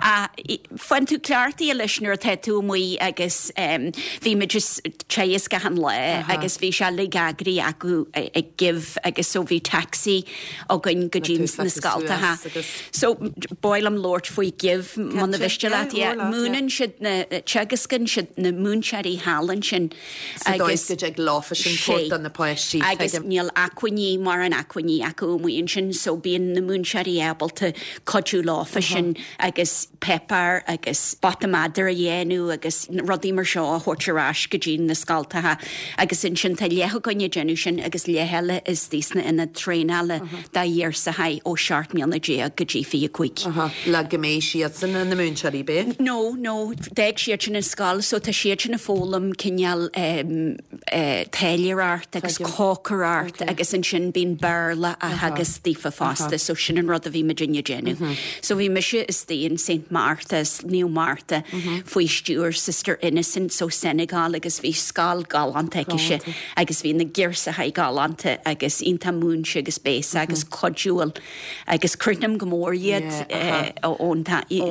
Fan tú cleartí leis nuair the tú muoi agus bhí me just tréas gahan le agus bhí se le gagrií acu ag gibh agus so bhí taxi ó gon go jeans na scalta ha. So boil am Lord faoi gibh man na bhiiste le múnan siad na tegascan siad na múnseí hálan sin agus ag láfa sin pót an na poisttí agus níl acuiní mar an acuiní acu muon sin so bíon na múnseí ábalta codú láfa sin agus pepper agus batamadar a dhéanú agus rodí mar seo thuirtarás go dtín na scaltathe agus in sin tá lecha gonne genú sin agus leheile is dísna ina tréáile dá dhéar sa haid ó seart míanna dé go dtí fi a chuig. Le goméis siad san na múnseí be? No, no, déag siad sin na scáil so tá siad sin na fólam cinneal tailiart agus cócarart agus in sin bín bearla a hagus tífa fásta so sin an rud a bhí Virginia Jennu. So bhí meise is tíon Saint Martha's, New Martha, faoi stúr Sister Innocent so Senegal agus bhí scáil galanta se agus bhí na ggéirsa ha galanta agus inta múnse agus béis agus codúil agus crunam gomóriad ón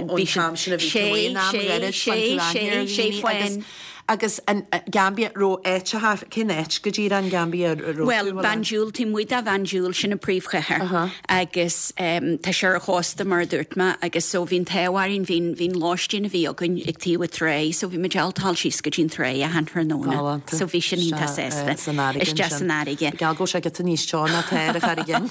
sé sé agus an Gambia ró éite cin éit go dtír an Gambia Well banjúil tí muid a banjúil sin na príomhchair agus tá sé a chásta mar dúirtma agus so bhín tehaín hín hín láistína bhí agan ag tíú tré so bhí mealtáil sí go dín tré a han nóna so bhí sin ínta sésta is de san aige. Galgó se go níos teánna teir a charigin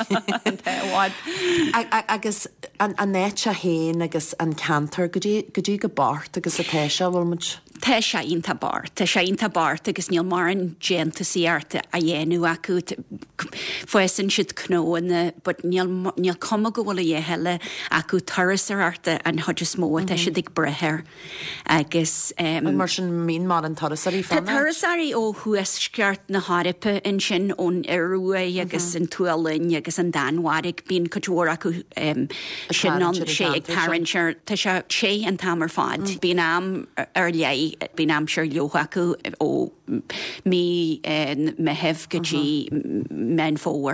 agus an néit a héin agus an cantar go dtí go bart agus a téise bhfuil mu Tá sé ínta bart, Tá sé ínta bart agus níl mar an génta síarta a dhéanú acu foisan siad cnóna, but níl com go bhfuil a dhéheile acu thuras arta an thuidir smó tá siad ag brethir agus mar sin mín mar an thusarí fan. Tá thusarí ó thuasceart na háiripe in sin ón arúa agus an tualainn agus an danhaigh bíon coúir acu sin an sé ag taranseir tá sé sé an tamar fád. Bhíon am ar lei bín am seir leocha acu ó mí me hef gotí men fór.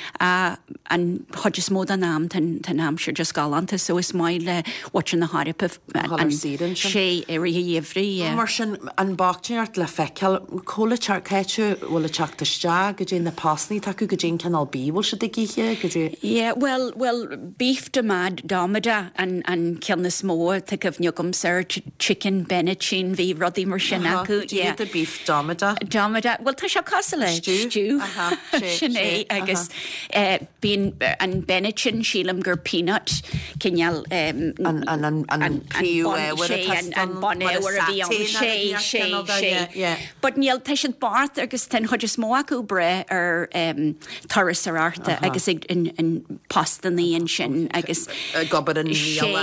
An hodges mód an náam tan náam sure just galanta, so is maile watchin na harip sé ar dhéhrí. Mar sin an bachtíart le feiceal cólatear caiite bhfuil teachtaiste go dé na pásnaí taú go dé canál bíhil se giche go dé? Yeah, well, well, beef de mad dámada an an ceanna smó te cyfniogum sir chicken benachin hí rodí mar sin acu. Yeah, the beef dámada. Dámada, well tá se casa le stew. Sinné agus bín an benachin sílam gur peanut cinneal an an an an príú an bonnéir a bhí an sé sé sé. But níl te siad bart agus ten chuidir smó acu bre ar taras ar arta agus in pastaní an sin agus gobar an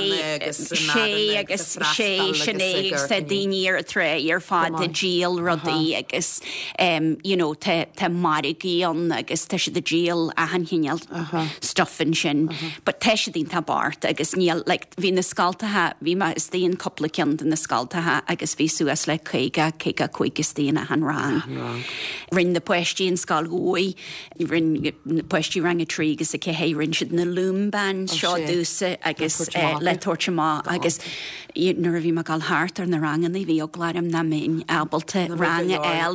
sé agus sé sinné sa daoine ar a tré ar fád de díal rodí agus you know te marigí an agus te si de díal a han hinneal stuffin sin, but te si dín tá bart agus níl like hí na scaltathe hí ma is tíon coppla cean na scaltathe agus bhí suas le chuige céige chuigus tíana han rang. Rinn na poisttí an scáil gói, rinn na poisttí rang a trí agus a cehé rinn siad na lúmban seo dúsa agus le tortama agus nuair bhí me gáil háart ar na rangan í bhí oglarim na min albalta rang eil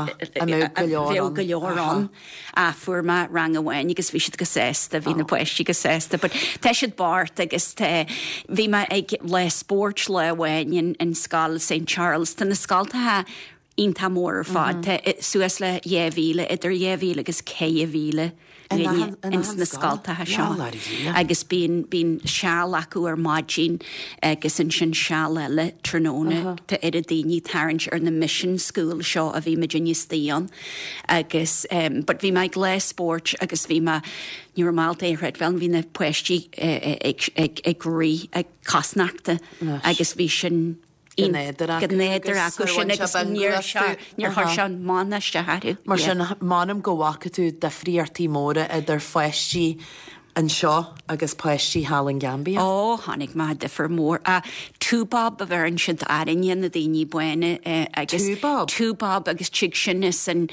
bheo go leorrán a fuair ma rang ahhain agus bhí siad go sésta bhí na poisttí go sésta, but te siad bart agus te bhí me ag le sport le bhhain in scáil Saint Charles tan na scáiltathe ionta mór ar fád suas le dhéhhíle idir dhéhhíle agus céhhíle ins na scáiltathe seo agus bíon bíon seall acu ar máidín agus in sin seall eile tróna tá ar a daoine tarint ar na mission school seo a bhí me Stíon agus but bhí me le sport agus bhí me nuair máilta éred bhein hí na poisttí ag rí ag casnachta agus bhí sin Gnéidir acu sin agus níor níor seán mánaiste haú. Mar sin mánam gohacha tú de phríartí móra idir foiisttí an seo agus poisttí Hallan Gambia? Ó, tháinig má de fir mór a túbab a bhar an siad airion na daoine buine agus túbab túbab agus tuig sin is an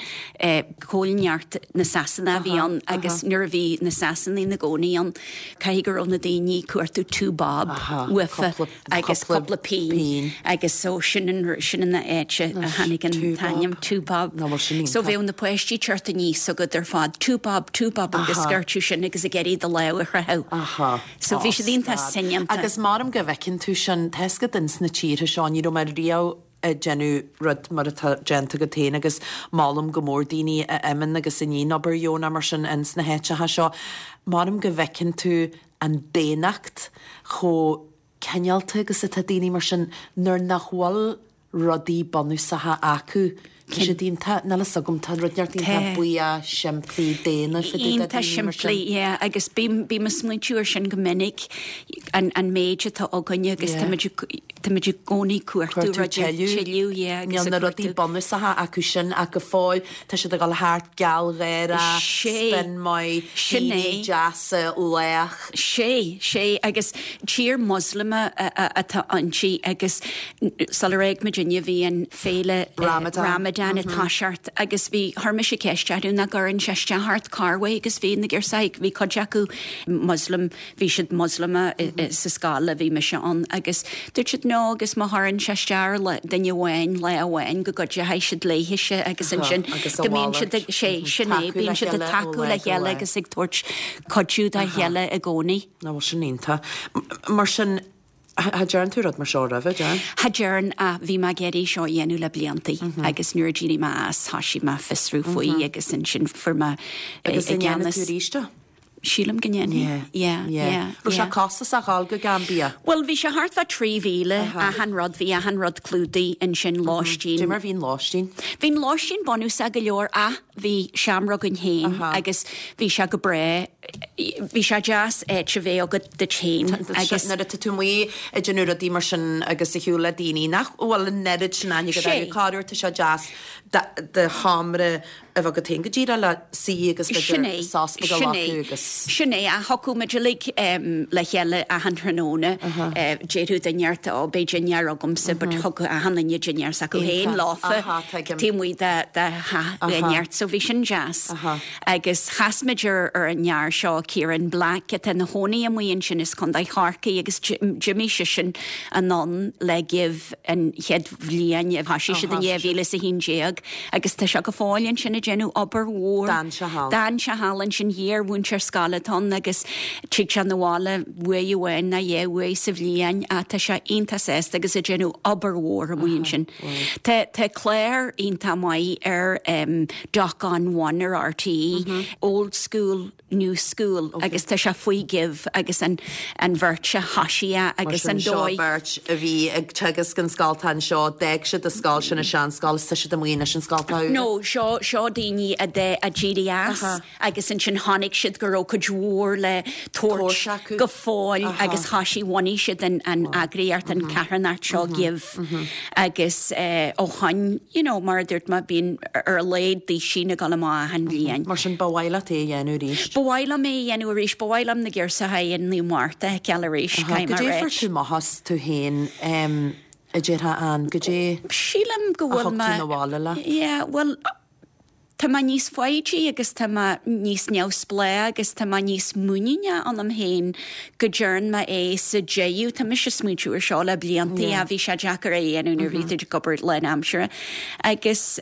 cóilneart na sasanna bhí an agus nuair bhí na sasannaí na gcónaí an caigur an na daoine cuairtú túbab ufa agus coppla pín agus so sin sin na éite a hanig an taim túbab. So bhíon na poisttí teirta níos a go ar fád túbab túbab agus scartú sin agus a geirí le a rath. So bhí sé dínta sinanta. Agus marm go bhecinn tú sin teisca dins na tíre seán í mar riá genú rud mar genta go téine agus málam go mór daoine a imman agus in ní obair jóna mar sin ins na héitethe seo. Marm go bhecinn tú an déanacht cho cenealta agus a tá daoine mar sin nuair nachhfuil rodí bonúsathe acu. sé dínta na sagm tan runeartí buí a siimplí déana Ínta siimplí agus bí me smuintúir sin go minic an méide tá áganne agus táidir gcónaí cuairtú teú na rudí bonusathe acu sin a go fáil tá si a gáil háart geall réire sé mai sinné deasa leach sé sé agus tír moslime atá antí agus sal réig Virginia bhí an féle Ramadan Anna táseart agus bhí thuirrma sé ceisteú na ggurann seiste hart carfu agus bhí na gur saig bhí codeacu Muslim bhí siad Muslima sa scála bhí me se an agus dúirt siad nó agus máthrann seistear le daine bhhain le a bhhain go goide ha siad léhiise agus an sin gomíonn siad sé sinné bíonn siad a taú le heile agus ag tuairt codú a heile a gcónaí. Ná bhil sin ínta mar sin Ha dearn tú rud mar seo raheh dearn? Ha dearn a bhí má géirí seo dhéanú le bliantaí agus nuair díní más hasí má fisrú faoí agus sin sin forma agus gceanna tú ríiste? Sílam gnéine Ru se costas a gáil go Gambia? Well, bhí se hart a trí bhíle a han rod bhí a han rod clúdaí in sin láistín. Dé mar bhín láistín? Bhín láistín bonú sa go leor a bhí seamra gon héin agus bhí se go bre bhí sé jazz é se bhéh agad de chain agus na tú mí a genú a dí mar sin agus i hiúla daoine nach bhil an nerid sin aine go cáúir tá se jazz de hámre a bh go te go ddíra le sí agus Sinné a hoú meidirlik le cheile a hanranóna déú denneart á Beijingar agam sa bud hogu a hanne dinnear sa go héin láfa tímí haneart so bhí sin jazz agus chasmeidir ar an near seo Kieran Black at na hónaí amíon sin is chun charcaí agus Jimmy sin an non le gibh an chead bblion a bhaisi si den éhhéle sa hín déag agus tá se go fáilinn sinna genú obair mhór Dan se hálan sin dhéar bhaintear scalatón agus tí se nóhála bhuaháin na dhéhha sa bblion a tá se onanta sésta agus a genú obair mhór amíon sin. Tá Claire onanta mai ar Dochán one ar R T E, Old School, New School, okay. agus tá se faoi gibh agus an an bhirt se hasía agus an dóid. Bhirt a bhí ag tegus gan scáiltain seo deag se a scáil sin na sean scáil sa se amíine sin scáiltá. No, seo seo daoine a de a G D S agus in sin tháinig siad go ró go dúór le tóir go fáil agus hasí bhaí siad an an agriart an cearnart seo gibh agus ó chain, you know, mar dúirt ma bíon ar léad dí sinna gal má an bhíon. Mar sin bhhaile é dhéanú ríist. Bhhaile mé dhéanú ríis bhhailam na ggéir sa haon ní máta ceall ríis caiim mar réit. Go dé tú mahas tú héin a ddéirtha an go dé sílam go bhfuil bhála le? Yeah, well tá má níos foiidí agus tá níos neamsplé agus tá má níos múine an am héin go djorn ma é sa déú tá mis se smúú ar seo le blianttaí a bhí se Jackar é anú ríidir gobert le amsere agus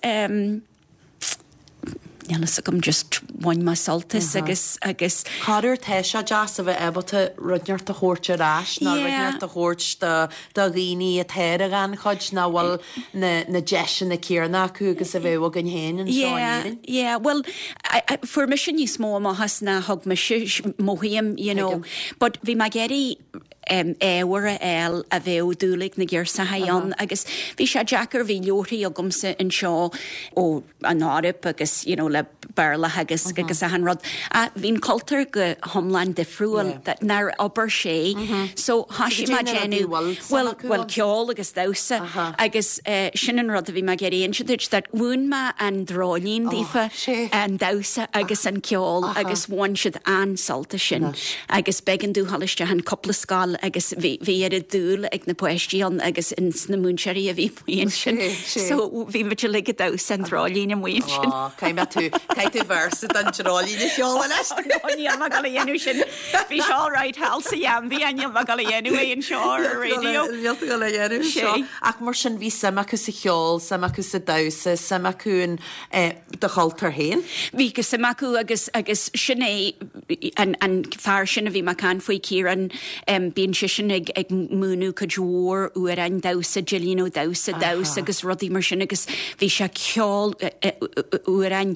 Nelas gom just bhain má saltas agus agus Cáir te se jazz a bheith ebalta runeart a chóirte ráis ná runeart a chóirt do rií a teir a gan chuid ná bhfuil na deisian na céarna acu agus a bheith a gan héin an Yeah, well, for me sin níos mó má has na thug me móhiam, you know, but bhí má geirí éhar a eil a bheith dúlaigh na ggéir sa haon agus bhí se Jackar bhí leortaí a gomsa in seo ó an árip agus, you know, le barla agus agus a hanrod a bhín cultar go homlan difriúil nar obair sé so hasí má genú well well ceol agus dása agus sin an rud a bhí má geíon si dúirt dat bhún ma an drálín dífa an dása agus an ceol agus bhain siad an salta sin agus began dú halliste an coppla scáil agus bhí ar a dúil ag na poistíon agus in na múnseirí a bhí muon sin so bhí me le go dása an drálín am muon sin. Caiim tú caiit tú versa an drálín is seála leis. Níl me gal dhéanú sin bhí seá ráid hall sa dhéanbhí a níl me gal dhéanú é an seo ar radio. Bhíalta go le dhéanú seo. Ach mar sin bhí sama acu sa cheol, sama acu sa dása, sama acún de chailtar héin. Bhí go sama acu agus agus sinné an fear sin a bhí me can faoi Kieran bíon si sin ag ag múnú go dúór uair an dása Gillian ó dása dása agus rudí mar sin agus bhí se ceol uair an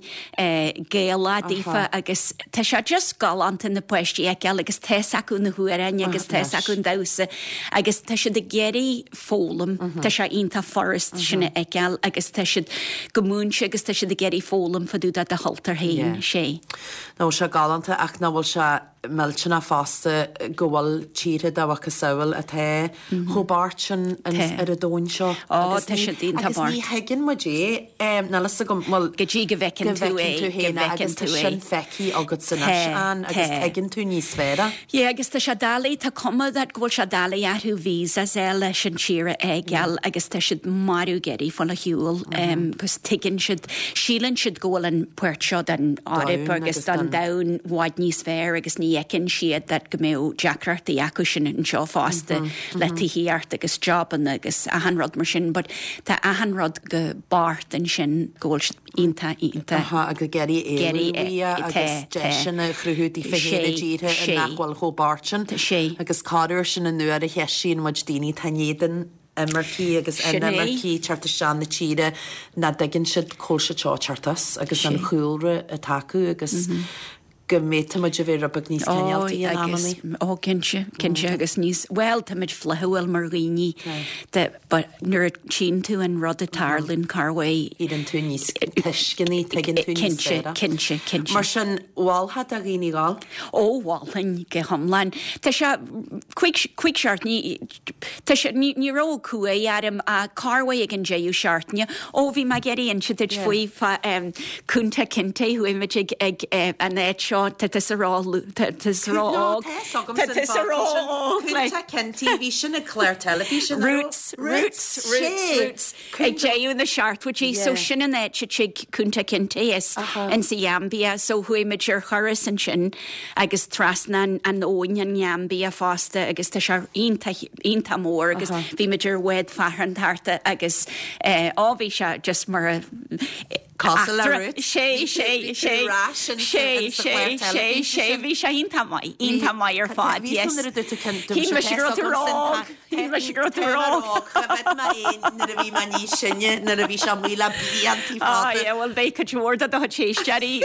géala dífa agus tá se just galant in na poisttí ag geall agus te acu na huain agus te acu dása agus tá si de géirí fólam tá se onanta forest sinna ag geall agus tá si gomúnse agus tá si de géirí fólam faú a de haltar héin sé. Ná se galanta ach ná bhfuil se meltena fásta gohfuil tíre dáhacha saoil a the chobárt sin ar a dóin seo. Á tá sé dínta bar. Ní heginn mu dé ná lei go bhfuil go dtí go bhecinn tú é héna agus tá sin feici agad san an agus heginn tú níos sféra. Ié agus tá se dálaí tá comad a ghfuil se dálaí athú vísa é leis an tíre égeal agus tá siad marú geirí fan a hiúil gus tuigginn siad sílann siad ggóil an puirt seo an árip agus an dain bháid níos fér agus ní ekin siad dat go mé Jackart í acu sin an seo fásta letí hiart agus joban agus a hanrod mar sin, but tá a hanrod go bart an sin ggóil ínta ínta. A go geirí éí agus deisina chruútí féhéile díre a nachhfuil chobáirtin sé agus cáir sin an nuair a heisín muid daoine tanéan marcí agus marcí charta sean na tíre na daginn siad cóilse teo chartas agus an chúlre a taú agus go méta mu a bhé rubag níos cealtaí an amí. Ó cinse cinse agus níos well táid flehuil mar rií nuair sin tú an rud a tarlinn carfu iad an tú níos tuiscinní tegann tú cinse cinse cinse. Mar sin bháiltha a rií gáil? Ó bhálainn go hamlain. Tá se cuiig seart ní níró cua arm a carfu ag an déú seartne ó bhí me geíonn si faoi chunta cinnta chuimiid ag an éit seo tá rá T V sin a Claire television Roots Roots Roots ag déú na seartfuí so sin an éit si chunta cintéas an sa Yambia so chuimiidir choras an sin agus trasna an óin an Yambia fásta agus tá se ionta mór agus bhí meidir wed farhan tarta agus ábhí se just mar sé sé sé sé sé sé sé bhí sé ionta mai ionta mai ar fád yes hí me si rá hí me si rá na a bhí man ní sinne na a bhí se míle bliantí bhfuil bhéh chuúir a do téisteí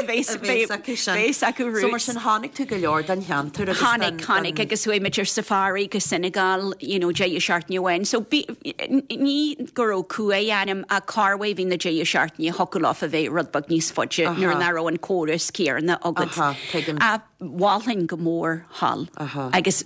bhés acu rú mar sin hánig tú go leor an cheantar hánig hánig agus bhuiimiidir safari go Senegal déú seartniuhain so ní goró cua anam a carfu hín na déú seartní hoá a bheith rudbag níos foiide nuair an aró an choras céarna agad a bhálainn go mór hall agus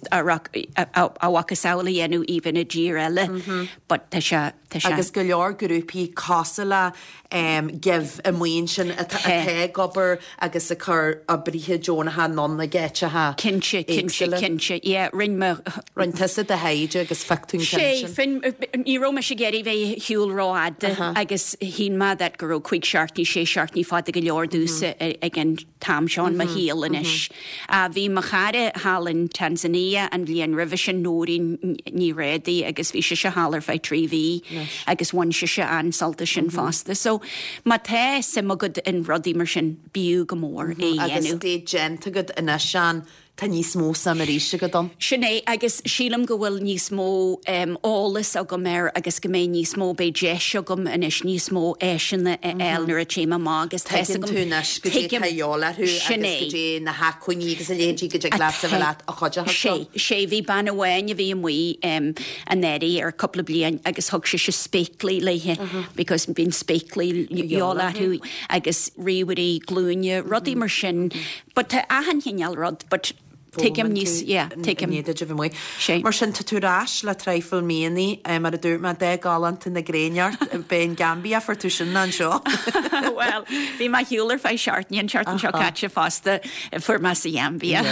áhacha saola dhéanú íhan a ddír eile but tá se agus go leor grúpií casa le gibh a muon sin a the gobar agus a chur a bríthe Jonatha non na ggéite ha cinse cinse cinse rinne runta a haide agus feún sé fin ní Roma sé géirí bheith hiúlráide agus hí má dat goró chuig seartní sé seartní fád go leor dúsa ag an tam seán ma híal inis a bhí mar chare hálan Tanzania an bhíon revision nóí ní rédaí agus bhí se se hálar feh trí bhí agus bhain se se an salta sin fásta so má the sem a go in rodí mar sin bíú go mór é agus dé gent a go ina sean Tá níos mó samaríise go dom? Sinné agus sílam go bhfuil níos mó álas a go mér agus go mé níos mó bé deis agam inis níos mó éisina eilnar a téma má agus túnas go dhéála thu sinné na hacuní agus a lédí go glas a a chuide sé sé bhí ban bhhain a bhí muí an éirí ar coppla blian agus thug se se spéiclaí leithe because bín spéiclaíála thu agus rihaí glúine rodí mar sin, but tá ahan chéal rod, but Take him níos, yeah, take him. Níidir de bhí muoi. Mar sin tatúrás le treifil míanaí mar a dúr mar de galant in na gréneart ben Gambia for tú sin an seo. Well, bhí mai hiúlar fé seartní an seart an seo caite fásta for mas a Gambia.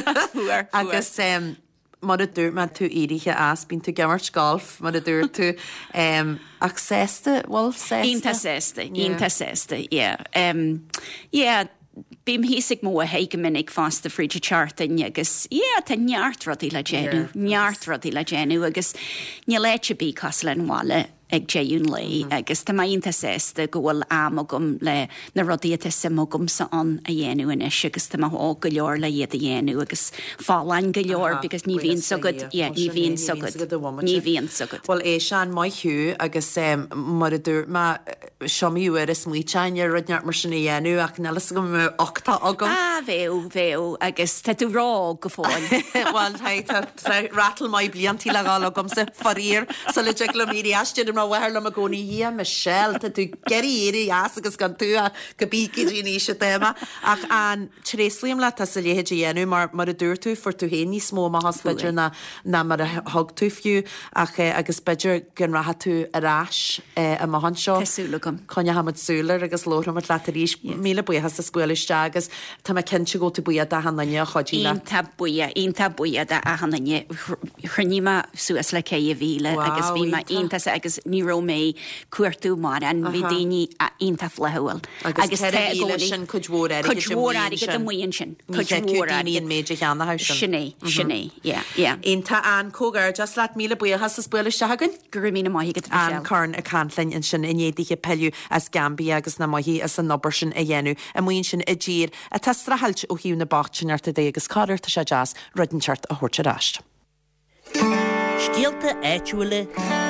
Agus mar a dúr mar tú írithe as bín tú gemart golf mar a dúr tú ach sésta, well, sésta? Ínta sésta, ínta sésta, yeah. Um, yeah, Bím hísigh mó a héige minnig fásta fríide chartain agus é tá neart rodí le déanú, neart rodí le déanú agus ní léite bí cos len bháile ag déún lei agus tá maionanta sésta go bhfuil amagum le na rodíata samogum sa an a dhéanú inis agus tá á go leor le iad a dhéanú agus fálain go leor because ní bhíon sogad ní bhíon sogad ní bhíon sogad. Well é sean mai hiú agus mar a dúr má seomíú ar is muotein ar runeart mar sinna dhéanú ach nelas go ochta agam. Ah, bhéú bhéú agus tá tú rá go fáin. Well ratal mai bliantí le gáil agam sa farír sa le glomíí eiste má bhhair le a gcónaí hí me sell tá tú geirí éí as agus gan tú a go bící ní se téma ach an tréslíam le tá sa léhéid dhéanú mar mar a dúir tú for tú hé ní smó a hospaidir na na mar a thug tú fiú ach agus beidir gan ratha tú arás a mahan seo Tásúlagam Conne hamad súlar agus lóra mar le ríis míle buí has a scuiliste agus tá me cinse go tú buiad a hanne chodí le. Ínta buia, ínta buiad a hanne churníma suas le cé a bhíle agus bhí ma ínta agus níró mé cuairtú mar an bhí daoine a ínta flehil. Agus sin chudhór ar chudhór ar go muon sin chudhór íon méidir cheanna ha sinné sinné Ínta an cógar just leat míle buí has a spuile segan? Gur mí maihí go an carn a canlainn in sin inédige peú as Gambia agus na maihí as an nobar sin a dhéanú a muon sin a ddír a testrahailt ó hiú na bachtinart a dé agus cáir tá sé jazz rudenseart a thuirte ráist. Scialta éitiúile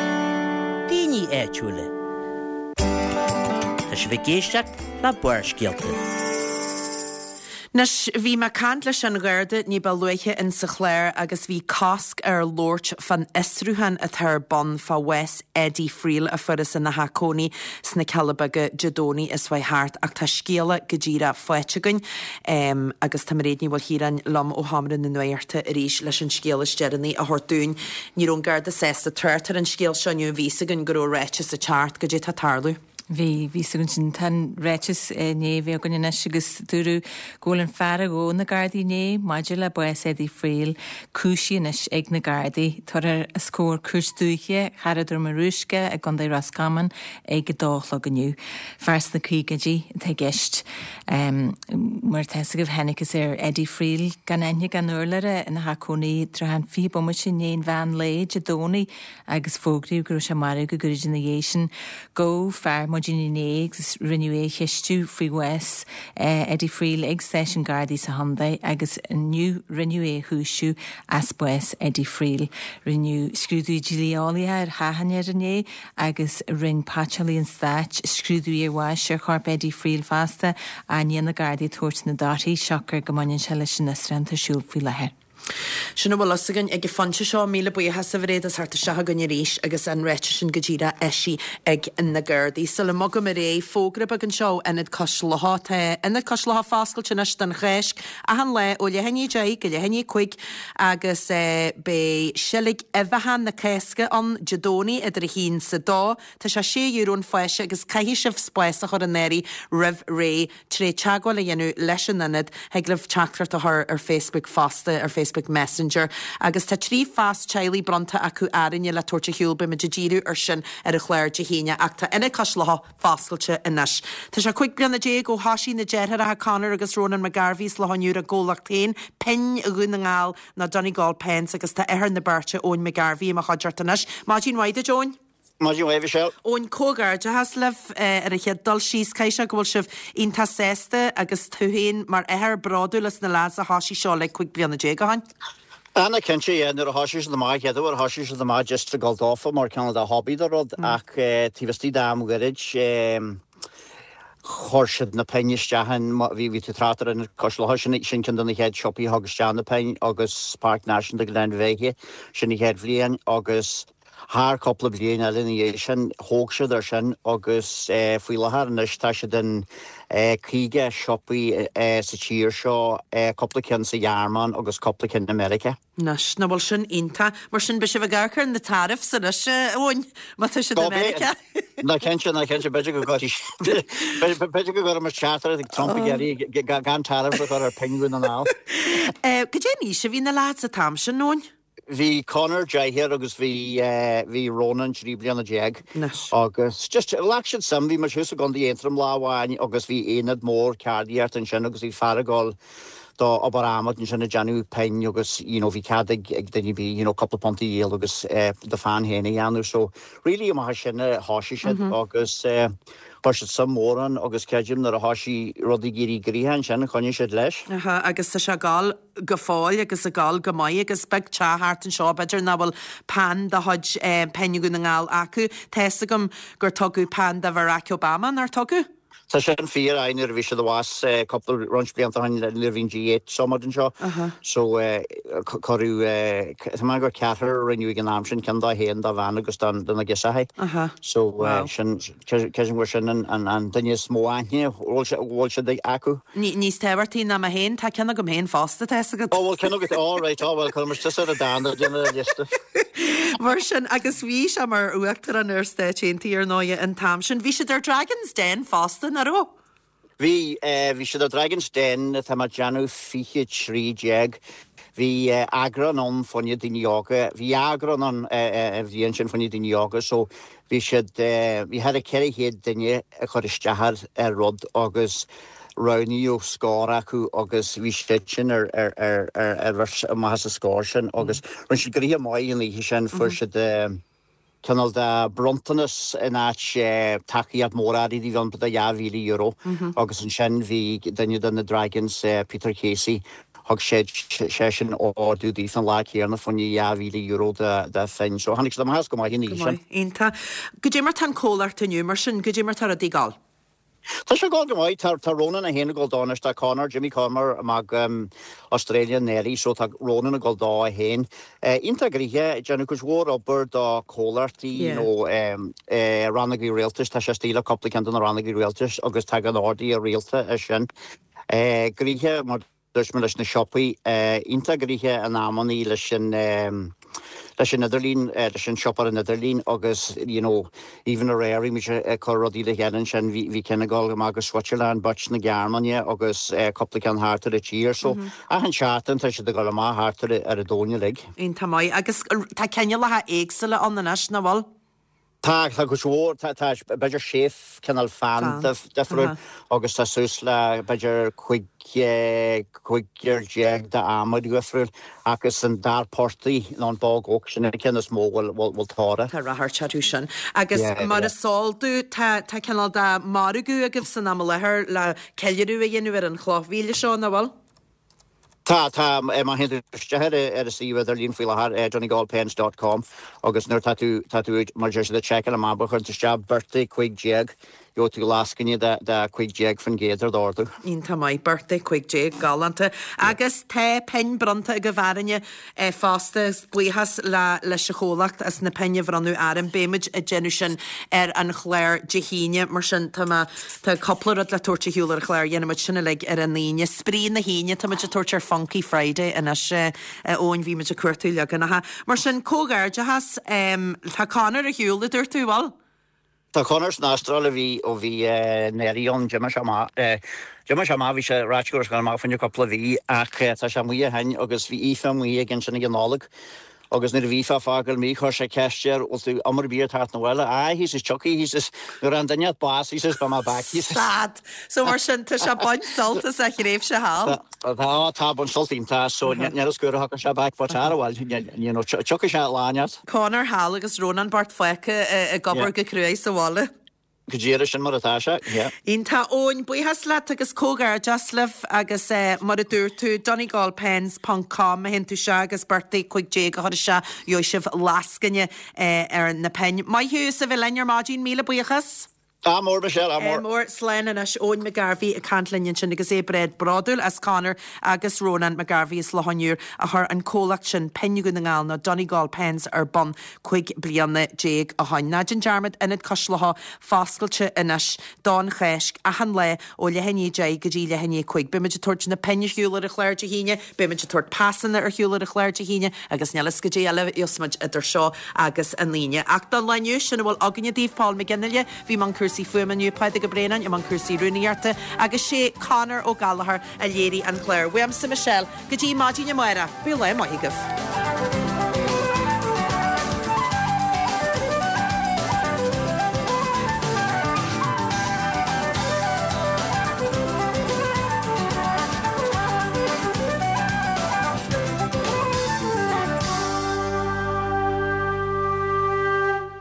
Díní éitiúile. Tá sé bheith géisteach le buir scialta. Nas bhí me cant leis an gcuirde ní bailúthe in sa chléir agus bhí casc ar Lord fan Isrúhan a thar bon fa Wes Eddie Friel a furas in na hacóní sna celabaga jadóní is bhaid háart ach tá scéala go ddíra foiitegain um, agus tá réadní bhil híran lom ó hamran na nuirte a ríis leis an scéala steirení a hortún ní rún garda sésta tuirtar an scéal seoniu vísagan gurú réite sa teart go dé tá tarlú. Bhí ví sin sin tan réitis né bhí gan inis agus dúrú ggólan fear go na gardaí né, maidir le bues Eddie Friel cúisianis ag na gardaí tar ar a scór cúrstúiche charidir marúsce a gandai rascaman ag go dáchla gniu. Fers na crígadí te gist. Um, mar teisa go bhhennicas ar Eddie Friel gan enne gan urlare in na hacónaí trahan fi bomid sin néon bhean leid a dónaí agus fógriú gur se marú go gurigination go fear Modini Negs renew histu free west uh, Eddie Friel ag session gardi sa Hyundai agus a new renew húsú as bues Eddie Friel renew scrúdú Gileolia ar hahanir rené agus ring patchali an stach scrúdú e washer harp Eddie Friel fasta a ní na gardi towards na dati shocker gomanin shelish na strength shul fi leher. Sinna bhfuil osagan ag fanse seo míle buíthe sa bhréad as harta sethe gan rééis agus an réite sin go ddíra eisi ag na gurdaí. Sa le mogam mar ré fógrab ag an seo inad coslaáthe inad coslaá fáscail sin den chréisc a han le ó lehenní dé go lehenní chuig agus be silig a bhehan na céisce an jadóní idir hín sa dá tá se sé dúrún foiise agus caihí sih spáis a chur an néirí rih ré tré teagháil a dhéanú leis an inad heaglah teachtar a th ar Facebook fasta ar Facebook Messenger agus tá trí fast Charlie bronta acu árinne le tuairte hiúlbe me ddíú ar sin ar a chléir de híine ach tá ina coslatha fáscailte inis. Tá sé chuig blianna dé go hasí na déthar a Conor agus Ronan McGarvís le hanúr a ggólachtain pin a gún na ngáil na Donegal Pence agus tá ehar na barte ón McGarví a chajartanis. Máidín waide Join? Máidín waide se. Ón cógar de has leh ar a chead dul síos caiise go bhfuil sibh ionta sésta agus tuhéin mar ehar braúlas na lás a hasí seo le chuig blianna dé go hain. Anna kense é ar a hasisi na mai headú ar hasisi na mai just a goldáfa mar ceanna a hobby a rod ach tíhastí dám gorid chorsid na peistehan hí ví trátar in coslahasin sin cin na head shopí agus teanna pein agus Park National de Glen Veige sin head bblion agus haar couple of blian alienation hoogse er sin agus uh, fuile haar is tá se den uh, kriige shoppi uh, sa tíir seo uh, couple sa jaarman agus couple in America. Nas na bhil sin inta mar sin be se bh garchar na tarif sa is óin má tu se America. Na ken na ken be go be go mar charter Trump geri gan tarif go ar penguin an á. Go dé ní se hí na lá a tam sin nóin? Bhí Conor Jahir agus bhí bhí Ronan trí blianna jeag agus just election sam bhí mar siúsa gan dí éintram láháin agus bhí éad mór cardíart an sin agus bhí faragáil dá obarámad an sinna Janú pein agus you know, bhí cad ag daine bhí you know, couple ponta dhéal agus uh, de fan héna anú so really am ha sinna háisi sin mm-hmm. agus uh, Bas sam móran agus ceidim nar a hasí rodí géirí gríhan sin chuine siad leis. Aha, agus tá se gáil go fáil agus a gáil go maiid agus beg teart an seo beidir na bhfuil pan de chuid eh, penniú na ngáil acu teessa gom gur tugu pan de Barack Obama nar tugu? Tá sé an fír einar bhí se was couple runch blianta hain le vín G eight somad an seo. So choú má gur ceathar rinú an am sin cin dá héan dá bhana agus den na gisathe. So sin ceisigur sin an duine smó aithne bhil se ag acu. Níos tehairtaí na a héin tá cena go héon fásta teessa go. Ó bhil cena go áráit áhfuil chu mar tu a dána duine lista. Mar sin agus bhí se mar uachtar an nuirsta téntaí ar náide an tam sin. Bhí se ar Dragons Den fásta na ró? Bhí bhí se ar Dragons Den tá mar Janú fiche trí jeag. Bhí agran an fanne daoine yoga. Bhí agran an bhíon sin fanne daoine yoga, so bhí siad bhí had a ceir héad daine a chuir isteachar ar rud agus Rowney o scór acu agus bhí sin ar ar ar ar ar maithas a scóir sin agus ran si grí mai an lí sin fu se de Cynnal da Brontanas yn at taciad morad I di fewn bydd a ia fili euro agus yn sin fi dyniad yn y Dragons Peter Casey hog session o dw di fan lag hier na ffynnu ia fili euro da ffyn so hannig sydd am has gymau hyn i sin Inta Gydymar tan cólar tynnu mar sin gydymar tar a digal Tá sé gáil go maiid tar rónan a héna godáis tá Conor Jimmy Conor mag um, Australian Neri so tá rónan a goldá a hén. Uh, Inta gríthe Jenna go bhór obair dá cólartí nó rannagí réaltas tá sé stíle copplicant an rannagí réaltas agus tag an ádaí a réalta a sin. Uh, gríthe mar dus me leis na shoppaí uh, Inta gríthe an ammaní leis sin um, leis in Netherlín, leis an shopar in Netherlín agus, you know, even a rary mis a corrodí le hean sin vi kenne gal agus Switzerland butch na Germania agus uh, coplican hartar a tír so mm-hmm. a han chatan tá sé de gal má hartar ar a dóine lig. Ein tá mai agus tá cenne le ha éagsile an na national. Tá tá go swór tá tá beidir chef canal fan de fru agus tá sus le beidir chuig chuigir jeag de amad go fru agus an dar portaí ná bag ook sin cenne smó bhil tára. Tá rathar chatú sin. Agus mar a sáilú tá canal de marú agus san am lethir le ceirú a dhéanú ar an chláhhíle seo na bhil? Tá tá má hen stehead ar a síh ar líon fiile ar johnny gall pens dot com agus nuair tatú tatú mar de check am má chun te birthday chuig jeag jo tú láscinine de chuig jeag fan géidir dáú. Ín tá mai birthday chuig jeag galanta agus té pen branta a go bhhaine fásta buchas le leis se cholacht as na penne bhranú air béimiid a genu sin ar an chléir dehíine mar sin tá copplarad le tuairte hiúlar chléir dhéanamid sinna le ar an líine sprí na híine tá de tuairte Funky Friday in se óin bhí me a cuairtú le gan ha mar sin cógair de has tá Conor a hiúla dúir túháil. Tá Conors nástral a bhí ó bhí Nerion Gemma Shama Gemma Shama bhí sé ráitgóir gan má fanne coppla bhí ach tá se mu hain agus bhí ifa mu gin sinna gnálaigh agus na bhífa fágal mí chuir sé ceistear ó tú amar bí tart nóhile a hí is choí hí is gur an daine bás hí is ba má back hí sad so mar sin tá se baint soltas a réibh se há. Tá tá bon soltínta so neras gur ha se back fá tarhil chocha se láneas. Conor Hall agus Ronan Bart Feice a gobar go cruéis sa bhála. Gudéire sin mar atá se? Ín tá óin buchas le agus cógar Jaslih agus mar a dúir tú Donegal Pens dot com a hen tú se agus birthday chuig dé go se jo sibh lascanne ar na pen. Mai hiú sa bheith lear mádín míle buchas? Amór Michelle amór. Mór sléin as óin McGarvey a cantlinn sin agus é bred bradúil as Conor agus Ronan McGarvey is lehanúr a th an cólacht sin penniún na ngáil na Donegal Pens ar bon chuig blianna déag a hain. Nadin Jarmad inad coslatha fáscailte inis dá cheisc a han le ó lehenní dé go dtí lehenní chuig. Biimiid tuairt na penniúlar a chléir de híine, biimiid tuairt passanna ar hiúlar a chléir de híine agus nelas go dé eile osmaid idir seo agus an líne. Ach don leniu sinna bhfuil aganine díobh Paul McGinnille bhí man cursí fuimaniu paide go brénan am an cursí runúíarta agus sé Conor ó Gallagher a léirí an chléir. Weam sa Michelle go dtí mádíine muire, bu le maithigah.